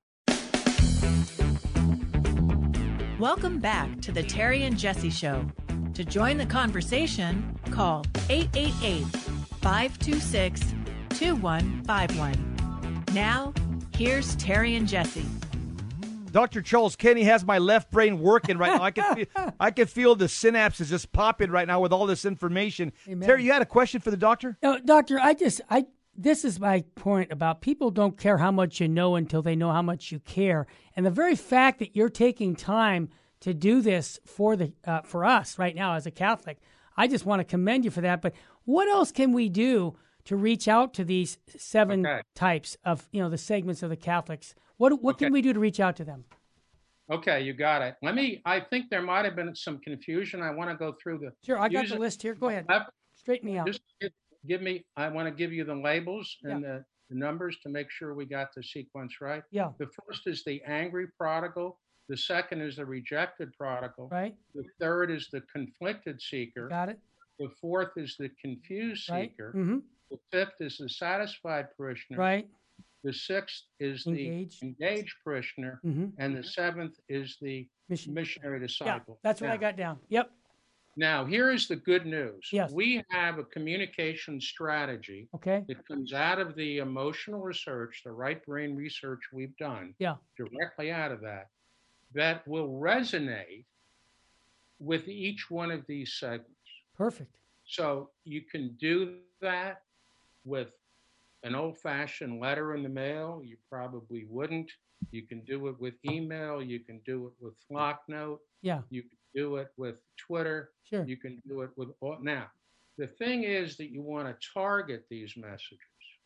[SPEAKER 4] Welcome back to the Terry and Jesse Show. To join the conversation, call eight eight eight, five two six, two one five one. Now, here's Terry and Jesse.
[SPEAKER 2] Doctor Charles Kenny has my left brain working right now. I can feel, I can feel the synapses just popping right now with all this information.
[SPEAKER 3] Amen.
[SPEAKER 2] Terry, you had a question for the doctor?
[SPEAKER 3] No, doctor, I just I this is my point about people don't care how much you know until they know how much you care. And the very fact that you're taking time to do this for the uh, for us right now as a Catholic, I just want to commend you for that. But what else can we do to reach out to these seven
[SPEAKER 5] Okay.
[SPEAKER 3] types of, you know, the segments of the Catholics? What what
[SPEAKER 5] Okay.
[SPEAKER 3] can we do to reach out to them?
[SPEAKER 5] Okay, you got it. Let me, I think there might have been some confusion. I want to go through the.
[SPEAKER 3] Sure, I got
[SPEAKER 5] use
[SPEAKER 3] the
[SPEAKER 5] it-
[SPEAKER 3] list here. Go ahead.
[SPEAKER 5] I've-
[SPEAKER 3] Straighten me out.
[SPEAKER 5] Just give, give me, I want to give you the labels and
[SPEAKER 3] Yeah.
[SPEAKER 5] the, the numbers to make sure we got the sequence right.
[SPEAKER 3] Yeah.
[SPEAKER 5] The first is the angry prodigal. The second is the rejected prodigal.
[SPEAKER 3] Right?
[SPEAKER 5] The third is the conflicted seeker.
[SPEAKER 3] Got it?
[SPEAKER 5] The fourth is the confused
[SPEAKER 3] Right?
[SPEAKER 5] seeker.
[SPEAKER 3] Mm-hmm.
[SPEAKER 5] The fifth is the satisfied parishioner.
[SPEAKER 3] Right?
[SPEAKER 5] The sixth is
[SPEAKER 3] Engaged.
[SPEAKER 5] the engaged parishioner.
[SPEAKER 3] Mm-hmm.
[SPEAKER 5] And the seventh is the
[SPEAKER 3] Mission.
[SPEAKER 5] missionary
[SPEAKER 3] Yeah,
[SPEAKER 5] disciple.
[SPEAKER 3] that's what
[SPEAKER 5] Now-
[SPEAKER 3] I got down. Yep.
[SPEAKER 5] Now, here is the good news.
[SPEAKER 3] Yes.
[SPEAKER 5] We have a communication strategy
[SPEAKER 3] Okay.
[SPEAKER 5] that comes out of the emotional research, the right brain research we've done,
[SPEAKER 3] Yeah.
[SPEAKER 5] directly out of that, that will resonate with each one of these segments.
[SPEAKER 3] Perfect.
[SPEAKER 5] So you can do that with an old-fashioned letter in the mail. You probably wouldn't. You can do it with email. You can do it with Flocknote.
[SPEAKER 3] Yeah.
[SPEAKER 5] You can do it with Twitter.
[SPEAKER 3] Sure.
[SPEAKER 5] You can do it with all. Now, the thing is that you want to target these messages.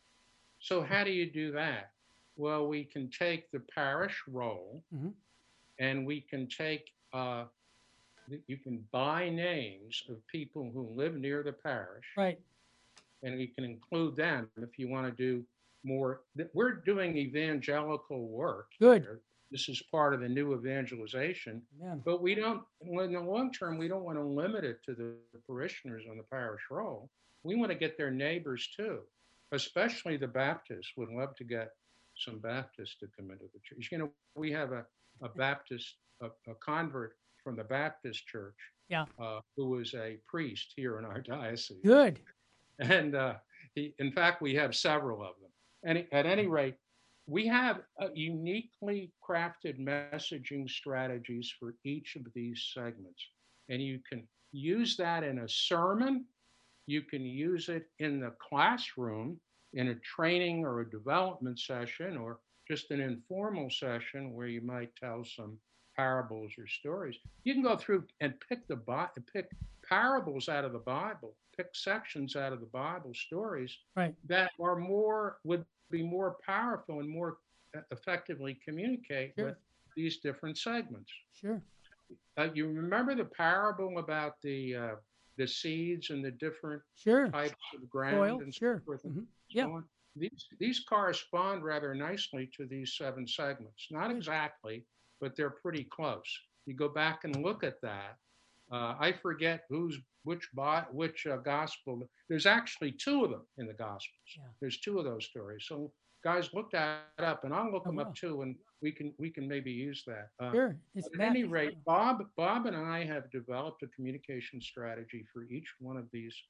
[SPEAKER 5] So how do you do that? Well, we can take the parish roll,
[SPEAKER 3] Mhm.
[SPEAKER 5] and we can take, uh, you can buy names of people who live near the parish,
[SPEAKER 3] Right.
[SPEAKER 5] and you can include them if you want to do more. th- We're doing evangelical work.
[SPEAKER 3] Good.
[SPEAKER 5] here. This is part of the new evangelization.
[SPEAKER 3] Amen.
[SPEAKER 5] But we don't, well, in the long term, we don't want to limit it to the parishioners on the parish roll. We want to get their neighbors too, especially the Baptists. Would love to get some Baptists to come into the church. You know, we have a, a Baptist, a, a convert from the Baptist church,
[SPEAKER 3] Yeah.
[SPEAKER 5] uh, who is a priest here in our diocese.
[SPEAKER 3] Good.
[SPEAKER 5] And uh, he, in fact, we have several of them. And at any rate, we have uh, uniquely crafted messaging strategies for each of these segments. And you can use that in a sermon. You can use it in the classroom, in a training or a development session, or just an informal session where you might tell some parables or stories. You can go through and pick the Bi- pick parables out of the Bible, pick sections out of the Bible, stories
[SPEAKER 3] Right.
[SPEAKER 5] that are more would be more powerful and more uh, effectively communicate
[SPEAKER 3] Sure.
[SPEAKER 5] with these different segments.
[SPEAKER 3] Sure.
[SPEAKER 5] Uh, you remember the parable about the uh, the seeds and the different
[SPEAKER 3] Sure.
[SPEAKER 5] types of ground
[SPEAKER 3] Soil.
[SPEAKER 5] and
[SPEAKER 3] Sure.
[SPEAKER 5] so forth and
[SPEAKER 3] Mhm.
[SPEAKER 5] so
[SPEAKER 3] Yeah.
[SPEAKER 5] on? These these correspond rather nicely to these seven segments. Not exactly, but they're pretty close. You go back and look at that. Uh, I forget who's which bi- which uh, gospel. There's actually two of them in the Gospels.
[SPEAKER 3] Yeah.
[SPEAKER 5] There's two of those stories. So guys, look that up, and I'll look
[SPEAKER 3] I
[SPEAKER 5] them
[SPEAKER 3] will.
[SPEAKER 5] up too, and we can we can maybe use that. Uh,
[SPEAKER 3] Sure. It's
[SPEAKER 5] at any
[SPEAKER 3] Matthew.
[SPEAKER 5] rate, Bob Bob and I have developed a communication strategy for each one of these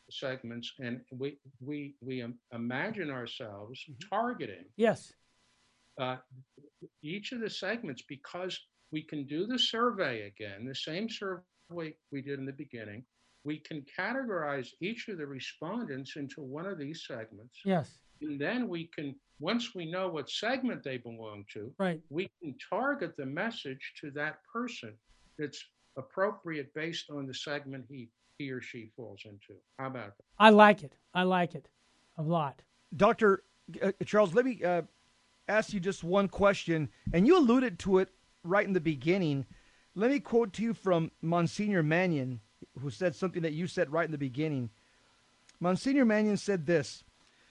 [SPEAKER 5] segments, and we we we um, imagine ourselves targeting
[SPEAKER 3] Yes.
[SPEAKER 5] uh, each of the segments, because we can do the survey again, the same survey we did in the beginning. We can categorize each of the respondents into one of these segments.
[SPEAKER 3] Yes.
[SPEAKER 5] And then we can, once we know what segment they belong to,
[SPEAKER 3] Right.
[SPEAKER 5] we can target the message to that person that's appropriate based on the segment he, he or she falls into. How about that?
[SPEAKER 3] I like it. I like it a lot.
[SPEAKER 2] Doctor Uh, Charles, let me uh, ask you just one question, and you alluded to it right in the beginning. Let me quote to you from Monsignor Mannion, who said something that you said right in the beginning. Monsignor Mannion said this: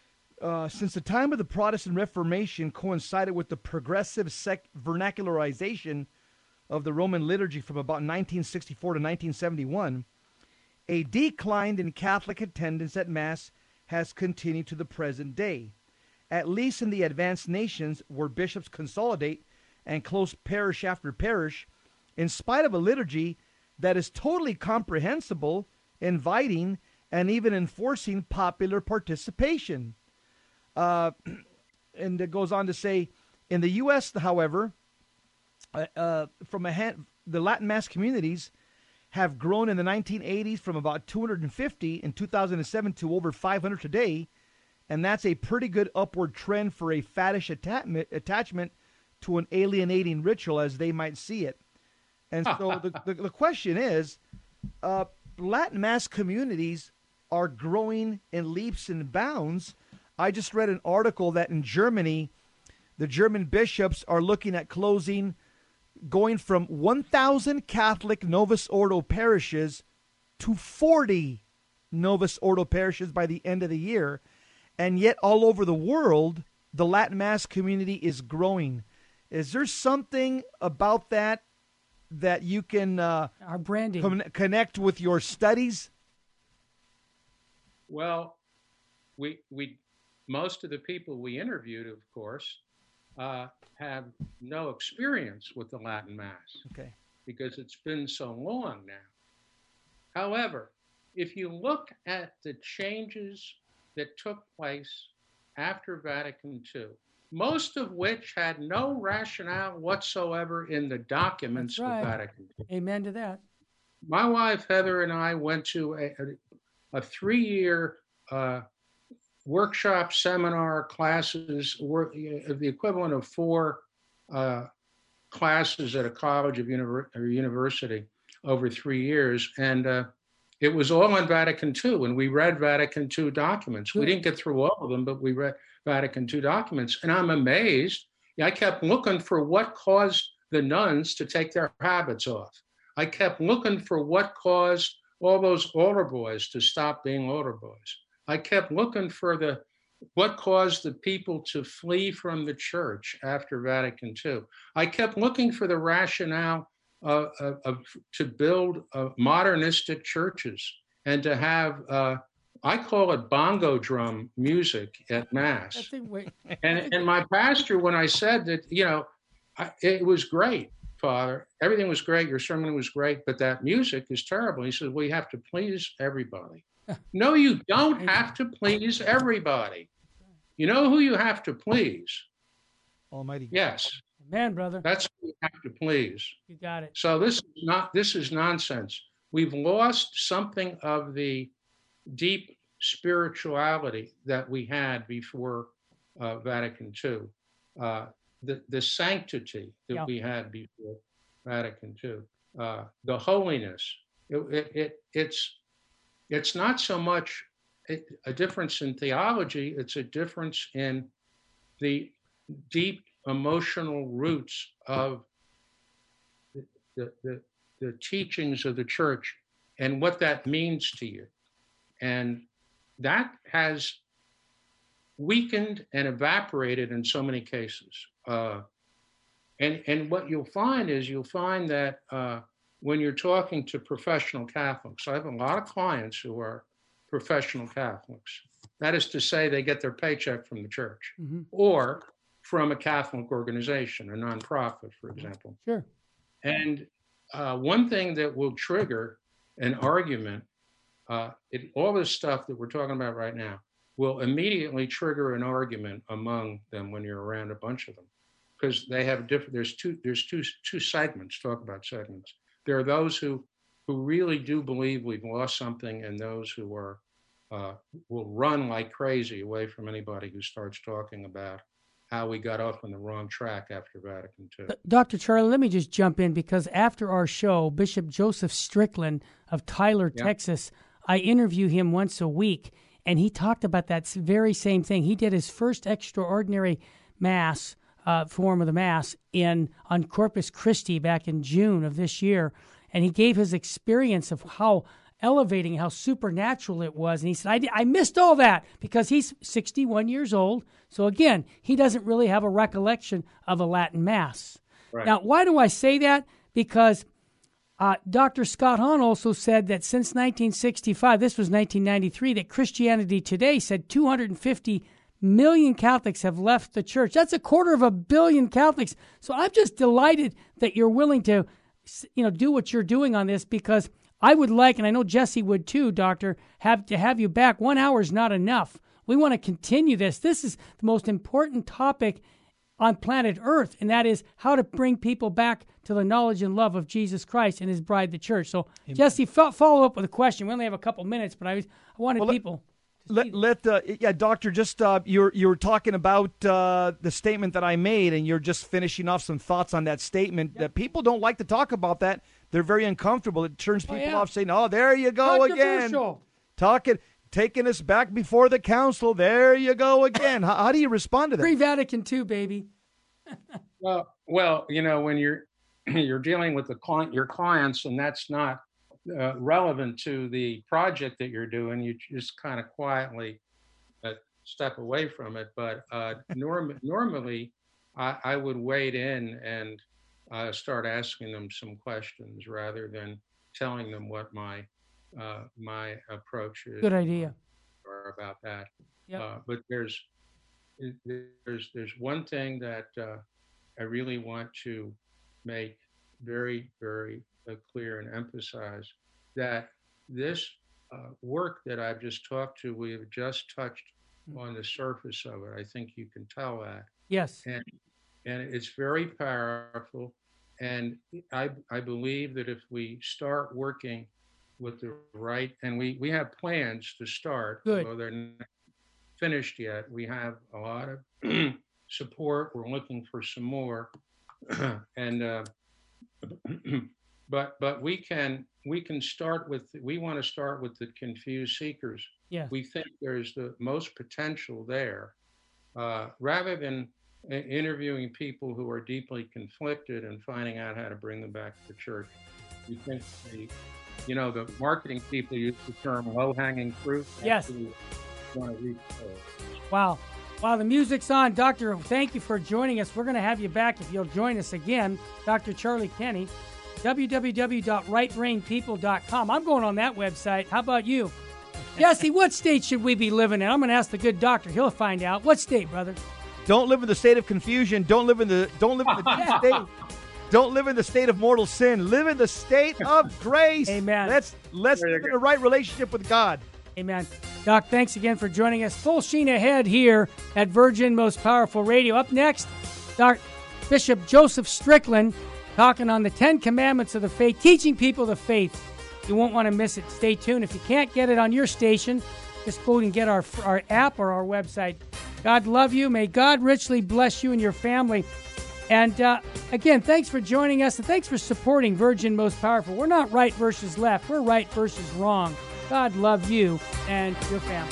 [SPEAKER 2] uh, since the time of the Protestant Reformation coincided with the progressive sec- vernacularization of the Roman liturgy from about nineteen sixty-four to nineteen seventy-one, a decline in Catholic attendance at Mass has continued to the present day, at least in the advanced nations where bishops consolidate and close parish after parish, in spite of a liturgy that is totally comprehensible, inviting, and even enforcing popular participation. Uh, and it goes on to say, in the U S, however, uh, uh, from a hand, the Latin Mass communities have grown in the nineteen eighties from about two hundred fifty in two thousand seven to over five hundred today, and that's a pretty good upward trend for a faddish attachment, attachment to an alienating ritual, as they might see it. And so the, the, the question is, uh, Latin Mass communities are growing in leaps and bounds. I just read an article that in Germany, the German bishops are looking at closing, going from one thousand Catholic Novus Ordo parishes to forty Novus Ordo parishes by the end of the year. And yet all over the world, the Latin Mass community is growing. Is there something about that that you can uh,
[SPEAKER 3] our branding
[SPEAKER 2] con- connect with your studies?
[SPEAKER 5] Well, we we most of the people we interviewed, of course, uh, have no experience with the Latin Mass.
[SPEAKER 2] Okay.
[SPEAKER 5] Because it's been so long now. However, if you look at the changes that took place after Vatican Two, most of which had no rationale whatsoever in the documents
[SPEAKER 3] That's right.
[SPEAKER 5] of Vatican Two.
[SPEAKER 3] Amen to that.
[SPEAKER 5] My wife, Heather, and I went to a, a, a three-year uh, workshop, seminar, classes, work, the equivalent of four uh, classes at a college of univer- or university over three years. And uh, it was all on Vatican Two, and we read Vatican Two documents. We didn't get through all of them, but we read Vatican Two documents. And I'm amazed. I kept looking for what caused the nuns to take their habits off. I kept looking for what caused all those altar boys to stop being altar boys. I kept looking for the what caused the people to flee from the church after Vatican Two. I kept looking for the rationale uh, of, of to build uh, modernistic churches and to have, uh, I call it bongo drum music at Mass.
[SPEAKER 3] Think, wait,
[SPEAKER 5] and, and my pastor, when I said that, you know, I, it was great, Father. Everything was great. Your sermon was great, but that music is terrible. He said, well, you have to please everybody. No, you don't have to please everybody. You know who you have to please?
[SPEAKER 2] Almighty God.
[SPEAKER 5] Yes.
[SPEAKER 3] Man, brother.
[SPEAKER 5] That's who you have to please.
[SPEAKER 3] You got it.
[SPEAKER 5] So this is not, this is nonsense. We've lost something of the deep spirituality that we had before uh, Vatican Two. Uh, the, the sanctity that
[SPEAKER 3] Yeah.
[SPEAKER 5] we had before Vatican Two. Uh, the holiness. It, it, it, it's, it's not so much a, a difference in theology, it's a difference in the deep emotional roots of the, the, the, the teachings of the church and what that means to you. And that has weakened and evaporated in so many cases. Uh, and, and what you'll find is you'll find that uh, when you're talking to professional Catholics, I have a lot of clients who are professional Catholics. That is to say, they get their paycheck from the church
[SPEAKER 3] Mhm.
[SPEAKER 5] or from a Catholic organization, a nonprofit, for example.
[SPEAKER 3] Sure.
[SPEAKER 5] And uh, one thing that will trigger an argument uh, it, all this stuff that we're talking about right now will immediately trigger an argument among them when you're around a bunch of them, because they have different. There's two. There's two two segments. Talk about segments. There are those who who really do believe we've lost something, and those who are uh, will run like crazy away from anybody who starts talking about how we got off on the wrong track after Vatican Two.
[SPEAKER 3] Doctor Charlie, let me just jump in, because after our show, Bishop Joseph Strickland of Tyler,
[SPEAKER 5] Yeah.
[SPEAKER 3] Texas, I interview him once a week, and he talked about that very same thing. He did his first extraordinary Mass, uh, form of the Mass, in on Corpus Christi back in June of this year, and he gave his experience of how elevating, how supernatural it was. And he said, I, I missed all that because he's sixty-one years old. So again, he doesn't really have a recollection of a Latin Mass.
[SPEAKER 5] Right.
[SPEAKER 3] Now, why do I say that? Because uh, Doctor Scott Hahn also said that since nineteen sixty-five, this was nineteen ninety-three, that Christianity Today said two hundred fifty million Catholics have left the church. That's a quarter of a billion Catholics. So I'm just delighted that you're willing to, you know, do what you're doing on this, because I would like, and I know Jesse would too, Doctor, have to have you back. One hour is not enough. We want to continue this. This is the most important topic on planet Earth, and that is how to bring people back to the knowledge and love of Jesus Christ and his bride, the church. So, Amen. Jesse, fo- follow up with a question. We only have a couple minutes, but I, I wanted
[SPEAKER 2] well,
[SPEAKER 3] people...
[SPEAKER 2] Let, let uh, yeah, Doctor, just uh, you're you're talking about uh, the statement that I made, and you're just finishing off some thoughts on that statement. Yep. That people don't like to talk about that. They're very uncomfortable. It turns people oh, yeah. off, saying, "Oh, there you go again, talking, taking us back before the council. There you go again." how, how do you respond to that?
[SPEAKER 3] Pre-Vatican two, baby.
[SPEAKER 5] well, well, you know, when you're you're dealing with the client, your clients, and that's not Uh, relevant to the project that you're doing, you just kind of quietly uh, step away from it. But uh, norm- normally, I, I would wade in and uh, start asking them some questions rather than telling them what my uh, my approach is.
[SPEAKER 3] Good idea.
[SPEAKER 5] Or about that.
[SPEAKER 3] Yep.
[SPEAKER 5] Uh, but there's there's there's one thing that uh, I really want to make very very clear and emphasize, that this uh, work that I've just talked to, we have just touched on the surface of it. I think you can tell that.
[SPEAKER 3] Yes.
[SPEAKER 5] And and it's very powerful. And I I believe that if we start working with the right, and we, we have plans to start,
[SPEAKER 3] Good.
[SPEAKER 5] although they're not finished yet. We have a lot of support. We're looking for some more. and uh, But but we can we can start with we want to start with the confused seekers.
[SPEAKER 3] Yeah.
[SPEAKER 5] We think there's the most potential there, uh, rather than interviewing people who are deeply conflicted and finding out how to bring them back to the church. We think the you know the marketing people use the term low hanging fruit.
[SPEAKER 3] Yes.
[SPEAKER 5] Want to reach those.
[SPEAKER 3] Wow. Wow, the music's on. Doctor, thank you for joining us. We're going to have you back if you'll join us again. Doctor Charlie Kenny. w w w dot right brain people dot com. I'm going on that website. How about you? Jesse, what state should we be living in? I'm going to ask the good doctor. He'll find out. What state, brother?
[SPEAKER 2] Don't live in the state of confusion. Don't live in the don't live in the deep state. Don't live in the state of mortal sin. Live in the state of grace.
[SPEAKER 3] Amen.
[SPEAKER 2] Let's let's live in a right relationship with God.
[SPEAKER 3] Amen. Doc, thanks again for joining us. Full sheen ahead here at Virgin Most Powerful Radio. Up next, Doc Bishop Joseph Strickland, talking on the Ten Commandments of the faith, teaching people the faith. You won't want to miss it. Stay tuned. If you can't get it on your station, just go and get our our app or our website. God love you. May God richly bless you and your family. And uh, again, thanks for joining us, and thanks for supporting Virgin Most Powerful. We're not right versus left. We're right versus wrong. God love you and your family.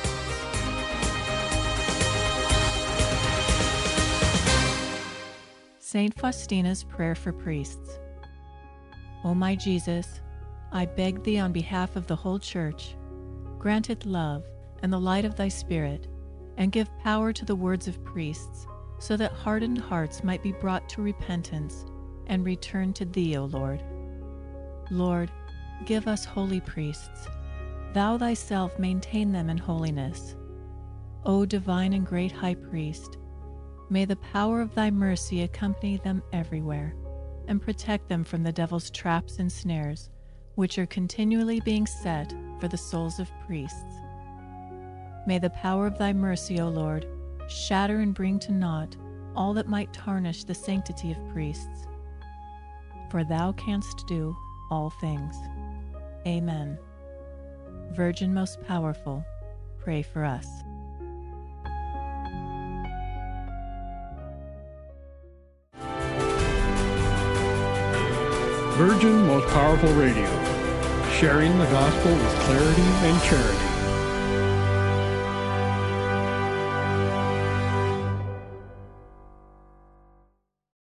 [SPEAKER 4] Saint Faustina's Prayer for Priests. O my Jesus, I beg thee on behalf of the whole Church, grant it love and the light of thy Spirit, and give power to the words of priests, so that hardened hearts might be brought to repentance and return to thee, O Lord. Lord, give us holy priests. Thou thyself maintain them in holiness. O divine and great High Priest, may the power of thy mercy accompany them everywhere, and protect them from the devil's traps and snares, which are continually being set for the souls of priests. May the power of thy mercy, O Lord, shatter and bring to naught all that might tarnish the sanctity of priests. For thou canst do all things. Amen. Virgin most powerful, pray for us.
[SPEAKER 11] Virgin Most Powerful Radio, sharing the gospel with clarity and charity.